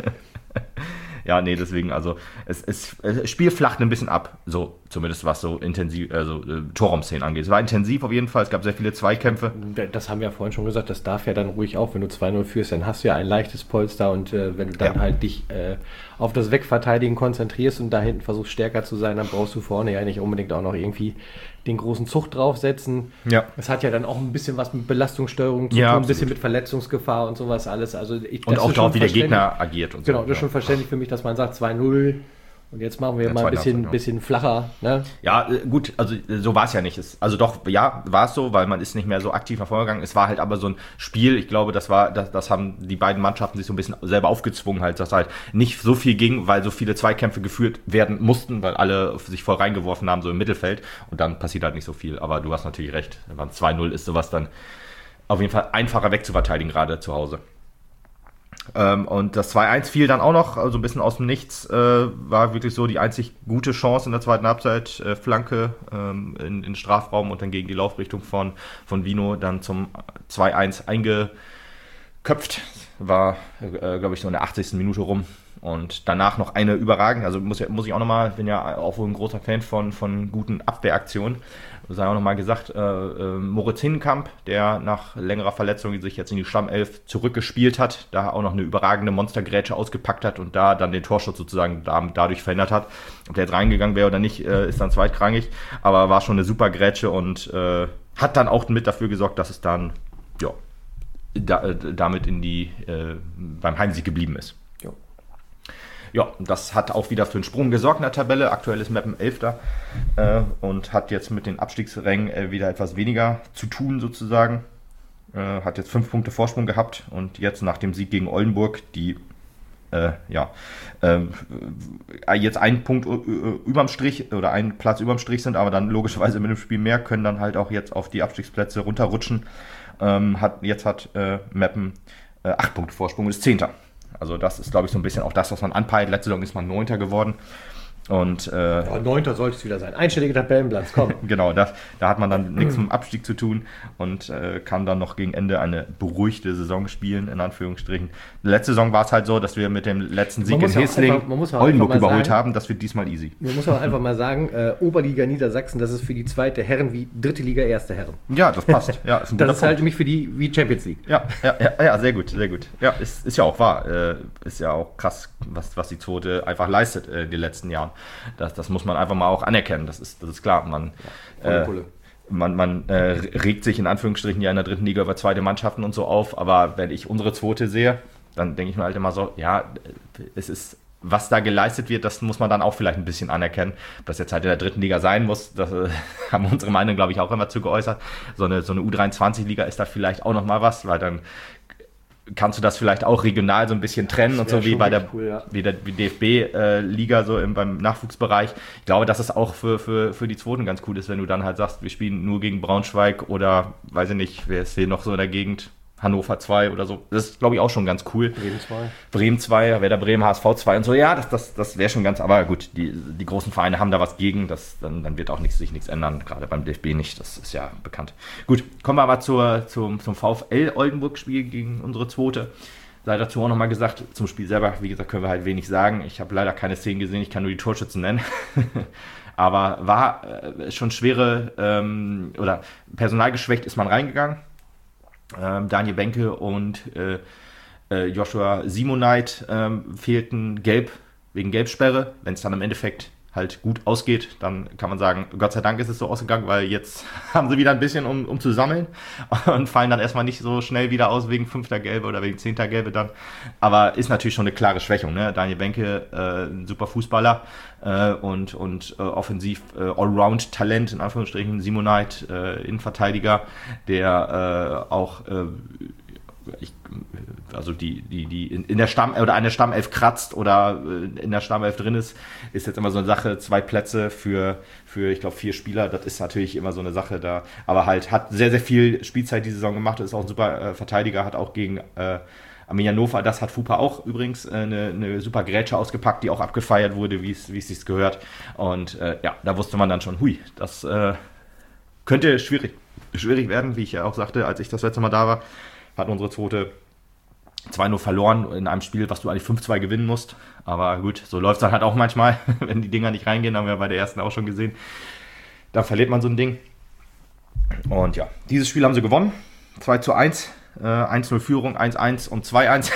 Ja, nee, deswegen, also das Spiel flacht ein bisschen ab, so zumindest was so intensiv, also Torraumszenen angeht. Es war intensiv auf jeden Fall, es gab sehr viele Zweikämpfe. Das haben wir ja vorhin schon gesagt, das darf ja dann ruhig auch, wenn du 2:0 führst, dann hast du ja ein leichtes Polster und wenn du dann halt dich auf das Wegverteidigen konzentrierst und da hinten versuchst stärker zu sein, dann brauchst du vorne ja nicht unbedingt auch noch irgendwie den großen Zug draufsetzen. Ja. Es hat ja dann auch ein bisschen was mit Belastungssteuerung zu tun, ein bisschen mit Verletzungsgefahr und sowas alles. Also und auch darauf, wie der Gegner agiert und so. Genau, das ist schon verständlich für mich, dass man sagt 2:0 und jetzt machen wir mal ein bisschen flacher. Ne? Ja, gut, also so war es ja nicht. Also doch, ja, war es so, weil man ist nicht mehr so aktiv nach vorne gegangen. Es war halt aber so ein Spiel, ich glaube, das haben die beiden Mannschaften sich so ein bisschen selber aufgezwungen, halt, dass halt nicht so viel ging, weil so viele Zweikämpfe geführt werden mussten, weil alle sich voll reingeworfen haben, so im Mittelfeld. Und dann passiert halt nicht so viel. Aber du hast natürlich recht, wenn 2:0 ist sowas dann auf jeden Fall einfacher wegzuverteidigen, gerade zu Hause. Und das 2:1 fiel dann auch noch, also ein bisschen aus dem Nichts, war wirklich so die einzig gute Chance in der zweiten Halbzeit, Flanke in Strafraum und dann gegen die Laufrichtung von Vino dann zum 2:1 eingeköpft, war, glaube ich, so in der 80. Minute rum. Und danach noch eine überragende, also muss ich auch nochmal, bin ja auch wohl ein großer Fan von guten Abwehraktionen, sei auch nochmal gesagt, Moritz Hinnenkamp, der nach längerer Verletzung sich jetzt in die Stammelf zurückgespielt hat, da auch noch eine überragende Monstergrätsche ausgepackt hat und da dann den Torschuss sozusagen dadurch verändert hat. Ob der jetzt reingegangen wäre oder nicht, ist dann zweitrangig, aber war schon eine super Grätsche und hat dann auch mit dafür gesorgt, dass es dann ja, damit beim Heimsieg geblieben ist. Ja, das hat auch wieder für einen Sprung gesorgt in der Tabelle. Aktuell ist Meppen 11. Und hat jetzt mit den Abstiegsrängen wieder etwas weniger zu tun sozusagen. Hat jetzt 5 Punkte Vorsprung gehabt und jetzt nach dem Sieg gegen Oldenburg, die jetzt einen Punkt überm Strich oder einen Platz überm Strich sind, aber dann logischerweise mit dem Spiel mehr, können dann halt auch jetzt auf die Abstiegsplätze runterrutschen. Hat Meppen 8 Punkte Vorsprung und ist 10. Also das ist, glaube ich, so ein bisschen auch das, was man anpeilt. Letzte Saison ist man 9. geworden. Und 9. sollte es wieder sein. Einstellige Tabellenplatz, komm. Genau, da hat man dann nichts mit dem Abstieg zu tun und kann dann noch gegen Ende eine beruhigte Saison spielen, in Anführungsstrichen. Letzte Saison war es halt so, dass wir mit dem letzten Sieg in Hesling Oldenburg überholt haben. Das wird diesmal easy. Man muss aber einfach mal sagen, Oberliga Niedersachsen, das ist für die zweite Herren wie dritte Liga erste Herren. Ja, das passt. Ja, ist das ist halt nämlich für die wie Champions League. Ja, sehr gut, sehr gut. Ja, ist ja auch wahr. Ist ja auch krass, was die zweite einfach leistet in den letzten Jahren. Das muss man einfach mal auch anerkennen, das ist klar. Man regt sich in Anführungsstrichen ja in der dritten Liga über zweite Mannschaften und so auf, aber wenn ich unsere zweite sehe, dann denke ich mir halt immer so, ja, es ist, was da geleistet wird, das muss man dann auch vielleicht ein bisschen anerkennen. Ob das jetzt halt in der dritten Liga sein muss, das haben unsere Meinung, glaube ich, auch immer zu geäußert. So eine U23-Liga ist da vielleicht auch nochmal was, weil dann kannst du das vielleicht auch regional so ein bisschen trennen und so wie bei der DFB-Liga so beim Nachwuchsbereich. Ich glaube, dass es auch für die Zweiten ganz cool ist, wenn du dann halt sagst, wir spielen nur gegen Braunschweig oder, weiß ich nicht, wer ist hier noch so in der Gegend, Hannover 2 oder so. Das ist, glaube ich, auch schon ganz cool. Bremen 2, Werder Bremen, HSV 2 und so. Ja, das wäre schon ganz, aber gut, die großen Vereine haben da was gegen, dann wird auch sich nichts ändern, gerade beim DFB nicht, das ist ja bekannt. Gut, kommen wir aber zum VfL Oldenburg-Spiel gegen unsere zweite. Sei dazu auch nochmal gesagt, zum Spiel selber, wie gesagt, können wir halt wenig sagen. Ich habe leider keine Szenen gesehen, ich kann nur die Torschützen nennen. aber war schon schwere oder personalgeschwächt ist man reingegangen. Daniel Benke und Joshua Simoneit fehlten wegen Gelbsperre. Wenn es dann im Endeffekt halt gut ausgeht, dann kann man sagen, Gott sei Dank ist es so ausgegangen, weil jetzt haben sie wieder ein bisschen um zu sammeln und fallen dann erstmal nicht so schnell wieder aus wegen 5. Gelbe oder wegen 10. Gelbe dann. Aber ist natürlich schon eine klare Schwächung. Ne? Daniel Benke, ein super Fußballer und offensiv Allround-Talent, in Anführungsstrichen. Simoneit, Innenverteidiger, der auch also die in der eine Stammelf kratzt oder in der Stammelf drin ist jetzt immer so eine Sache. 2 Plätze für ich glaube 4 Spieler, das ist natürlich immer so eine Sache da, aber halt hat sehr, sehr viel Spielzeit die Saison gemacht, ist auch ein super Verteidiger, hat auch gegen Arminia Hannover, das hat Fupa auch übrigens, eine super Grätsche ausgepackt, die auch abgefeiert wurde, wie es sich gehört, und da wusste man dann schon, hui, das könnte schwierig werden, wie ich ja auch sagte, als ich das letzte Mal da war, hat unsere zweite 2-0 verloren in einem Spiel, was du eigentlich 5-2 gewinnen musst. Aber gut, so läuft es dann halt auch manchmal, wenn die Dinger nicht reingehen, haben wir bei der ersten auch schon gesehen. Dann verliert man so ein Ding. Und ja, dieses Spiel haben sie gewonnen. 2-1, 1-0 Führung, 1-1 und 2-1.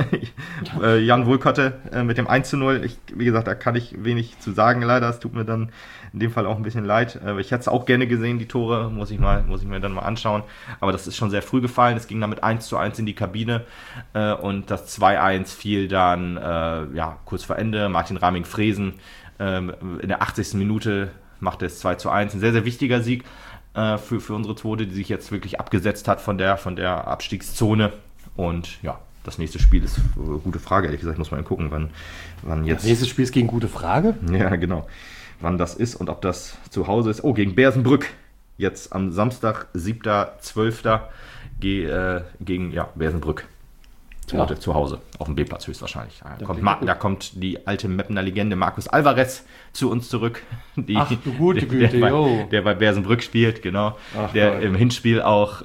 Jan Wohlkotte mit dem 1-0. Wie gesagt, da kann ich wenig zu sagen, leider. Es tut mir dann in dem Fall auch ein bisschen leid. Ich hätte es auch gerne gesehen, die Tore. Muss ich mir dann mal anschauen. Aber das ist schon sehr früh gefallen. Es ging dann mit 1-1 in die Kabine. Und das 2-1 fiel dann kurz vor Ende. Martin Raming-Fresen in der 80. Minute machte es 2-1. Ein sehr, sehr wichtiger Sieg für unsere Zweite, die sich jetzt wirklich abgesetzt hat von der Abstiegszone. Und ja, das nächste Spiel ist gute Frage, ehrlich gesagt, muss man gucken, wann jetzt. Das nächste Spiel ist gegen gute Frage? Ja, genau. Wann das ist und ob das zu Hause ist. Oh, gegen Bersenbrück. Jetzt am Samstag, 7.12. Gegen Bersenbrück. Zu Hause, auf dem B-Platz höchstwahrscheinlich. Da kommt die alte Meppener Legende Markus Alvarez zu uns zurück. Ach du gute Güte, der bei Bersenbrück spielt, genau. Ach, der Gott. Im Hinspiel auch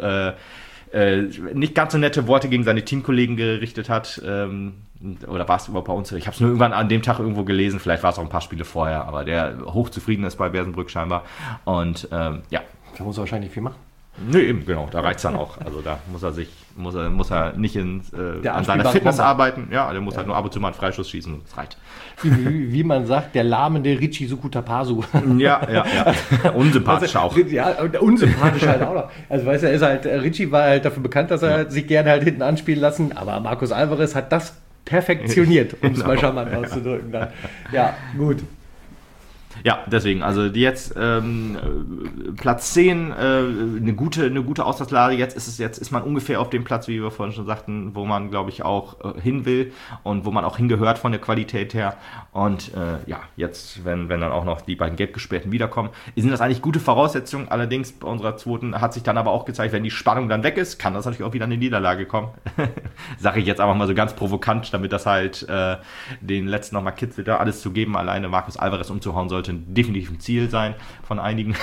nicht ganz so nette Worte gegen seine Teamkollegen gerichtet hat. Oder war es überhaupt bei uns? Ich habe es nur irgendwann an dem Tag irgendwo gelesen. Vielleicht war es auch ein paar Spiele vorher. Aber der hochzufrieden ist bei Bersenbrück scheinbar. Und Da muss er wahrscheinlich viel machen. Nee, eben, genau, da reicht es dann auch. Also da muss er nicht an seiner Fitness arbeiten. Ja, der muss halt nur ab und zu mal einen Freischuss schießen und das reicht. Wie man sagt, der lahmende Richie Sukutapasu. Ja. Unsympathisch auch. Ja, unsympathisch halt auch noch. Also weißt du, Richie war halt dafür bekannt, dass er sich gerne halt hinten anspielen lassen, aber Markus Alvarez hat das perfektioniert, um es mal charmant auszudrücken. Dann. Ja, gut. Ja, deswegen, also jetzt Platz 10, eine gute Ausgangslage. Jetzt ist man ungefähr auf dem Platz, wie wir vorhin schon sagten, wo man, glaube ich, auch hin will und wo man auch hingehört von der Qualität her. Und jetzt, wenn dann auch noch die beiden Gelbgesperrten wiederkommen, sind das eigentlich gute Voraussetzungen. Allerdings bei unserer zweiten hat sich dann aber auch gezeigt, wenn die Spannung dann weg ist, kann das natürlich auch wieder eine Niederlage kommen. Sage ich jetzt einfach mal so ganz provokant, damit das halt den letzten nochmal kitzelt, da alles zu geben. Alleine Markus Alvarez umzuhauen sollte definitiv ein Ziel sein von einigen.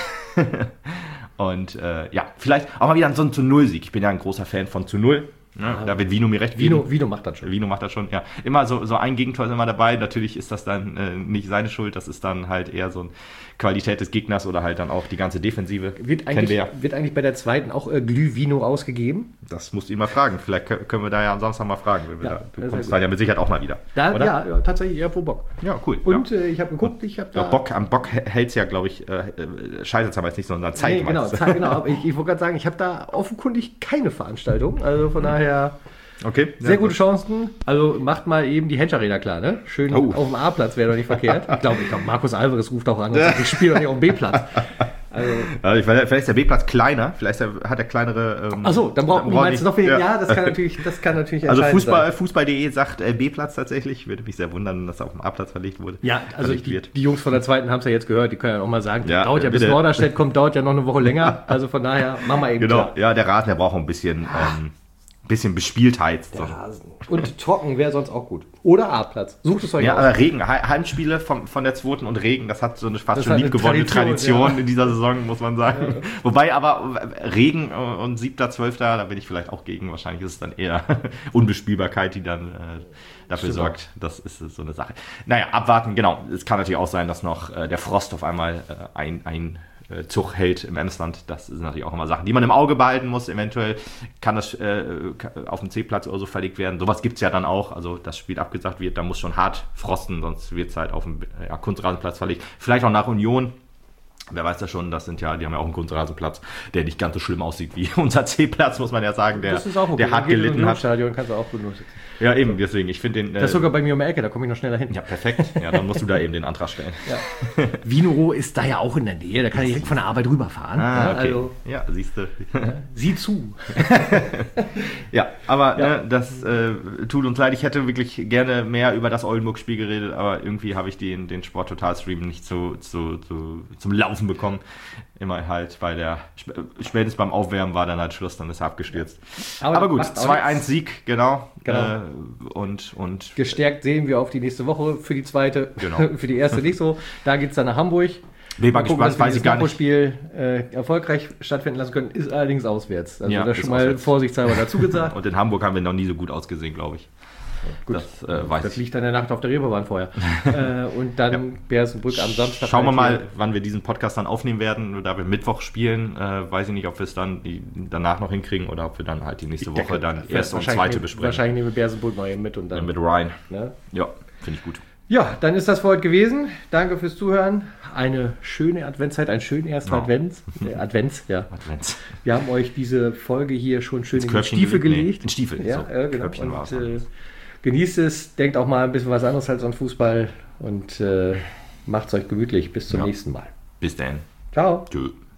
Und vielleicht auch mal wieder so ein zu Null-Sieg. Ich bin ja ein großer Fan von zu Null. Ne? Da wird Vino mir recht geben. Vino macht das schon. Ja. Immer so ein Gegentor ist immer dabei. Natürlich ist das dann nicht seine Schuld. Das ist dann halt eher so eine Qualität des Gegners oder halt dann auch die ganze Defensive. Wird eigentlich bei der zweiten auch Glühvino ausgegeben? Das musst du ihn mal fragen. Vielleicht können wir da ja am Samstag mal fragen. Du kommst dann ja mit Sicherheit auch mal wieder. Ja, tatsächlich, eher pro Bock. Ja, cool. Und ich habe geguckt, am Bock hält es ja, glaube ich, scheitert es aber jetzt nicht, sondern zeigt genau. Aber ich wollte gerade sagen, ich habe da offenkundig keine Veranstaltung. Also von daher okay, sehr gute Chancen. Also macht mal eben die Hensch-Arena klar, ne? Schön auf dem A-Platz wäre doch nicht verkehrt. Ich glaube, Markus Alvarez ruft auch an und sagt, ich spiele doch nicht auf dem B-Platz. Also, vielleicht ist der B-Platz kleiner, vielleicht hat er kleinere. Achso, dann brauchen die noch weniger. Ja, das kann natürlich also Fußball.de sagt B-Platz tatsächlich. Würde mich sehr wundern, dass er auf dem A-Platz verlegt wurde. Ja, also die Jungs von der zweiten haben es ja jetzt gehört, die können ja noch mal sagen, dauert ja bis Norderstedt kommt, dauert ja noch eine Woche länger. Also von daher, machen wir eben genau. klar. Ja, der Rasen, der braucht ein bisschen bisschen bespieltheit. Der Rasen. Und trocken wäre sonst auch gut. Oder A-Platz. Sucht es euch Ja, aus. aber Regen, Heimspiele von der 2. und Regen, das hat so eine fast Das schon hat eine liebgewonnene Tradition ja. in dieser Saison, muss man sagen. Ja. Wobei aber Regen und 7., 12., da bin ich vielleicht auch gegen. Wahrscheinlich ist es dann eher Unbespielbarkeit, die dann dafür sorgt. Das ist so eine Sache. Naja, abwarten, genau. Es kann natürlich auch sein, dass noch der Frost auf einmal ein Zug hält im Emsland. Das sind natürlich auch immer Sachen, die man im Auge behalten muss. Eventuell kann das auf dem C-Platz oder so verlegt werden. Sowas gibt es ja dann auch. Also das Spiel abgesagt wird, da muss schon hart frosten, sonst wird es halt auf dem Kunstrasenplatz verlegt. Vielleicht auch nach Union. Wer weiß das schon, die haben ja auch einen Kunstrasenplatz, der nicht ganz so schlimm aussieht wie unser C-Platz, muss man ja sagen, der hart gelitten hat. Stadion kannst du auch gut nutzen. Ja, eben, deswegen, ich finde den... Das ist sogar bei mir um die Ecke, da komme ich noch schneller hin. Ja, perfekt. Ja, dann musst du da eben den Antrag stellen. Ja. Vinoro ist da ja auch in der Nähe, da kann ich direkt von der Arbeit rüberfahren. Ah, okay. Also, ja, siehst du. Sieh zu. Ja, aber das tut uns leid. Ich hätte wirklich gerne mehr über das Oldenburg-Spiel geredet, aber irgendwie habe ich den Sport-Total-Stream nicht zum Laufen bekommen. Immer halt spätestens beim Aufwärmen war dann halt Schluss, dann ist er abgestürzt. Aber gut, 2-1 Sieg, genau. Und gestärkt sehen wir auf die nächste Woche für die zweite, genau. Für die erste nicht so. Da geht es dann nach Hamburg. Bin mal gespannt, weiß ich gar nicht. Spiel erfolgreich stattfinden lassen können, ist allerdings auswärts. Also das schon mal auswärts. Vorsichtshalber dazu gesagt. Und in Hamburg haben wir noch nie so gut ausgesehen, glaube ich. Gut, das liegt an der Nacht auf der Reeperbahn vorher. Und dann Bersenbrück am Samstag. Schauen wir mal, wann wir diesen Podcast dann aufnehmen werden. Da wir Mittwoch spielen, weiß ich nicht, ob wir es dann danach noch hinkriegen oder ob wir dann halt die nächste Woche dann erste und zweite besprechen. Wahrscheinlich nehmen wir Bersenbrück noch eben mit. Und dann mit Ryan. Ne? Ja, finde ich gut. Ja, dann ist das für heute gewesen. Danke fürs Zuhören. Eine schöne Adventszeit, einen schönen ersten Advents. Advents. Wir haben euch diese Folge hier schon schön in den Stiefel gelegt. In Stiefel, ja, so. Genau. Köpfchen war es. Genießt es, denkt auch mal ein bisschen was anderes als an Fußball und macht es euch gemütlich. Bis zum nächsten Mal. Bis dann. Ciao. Tschö.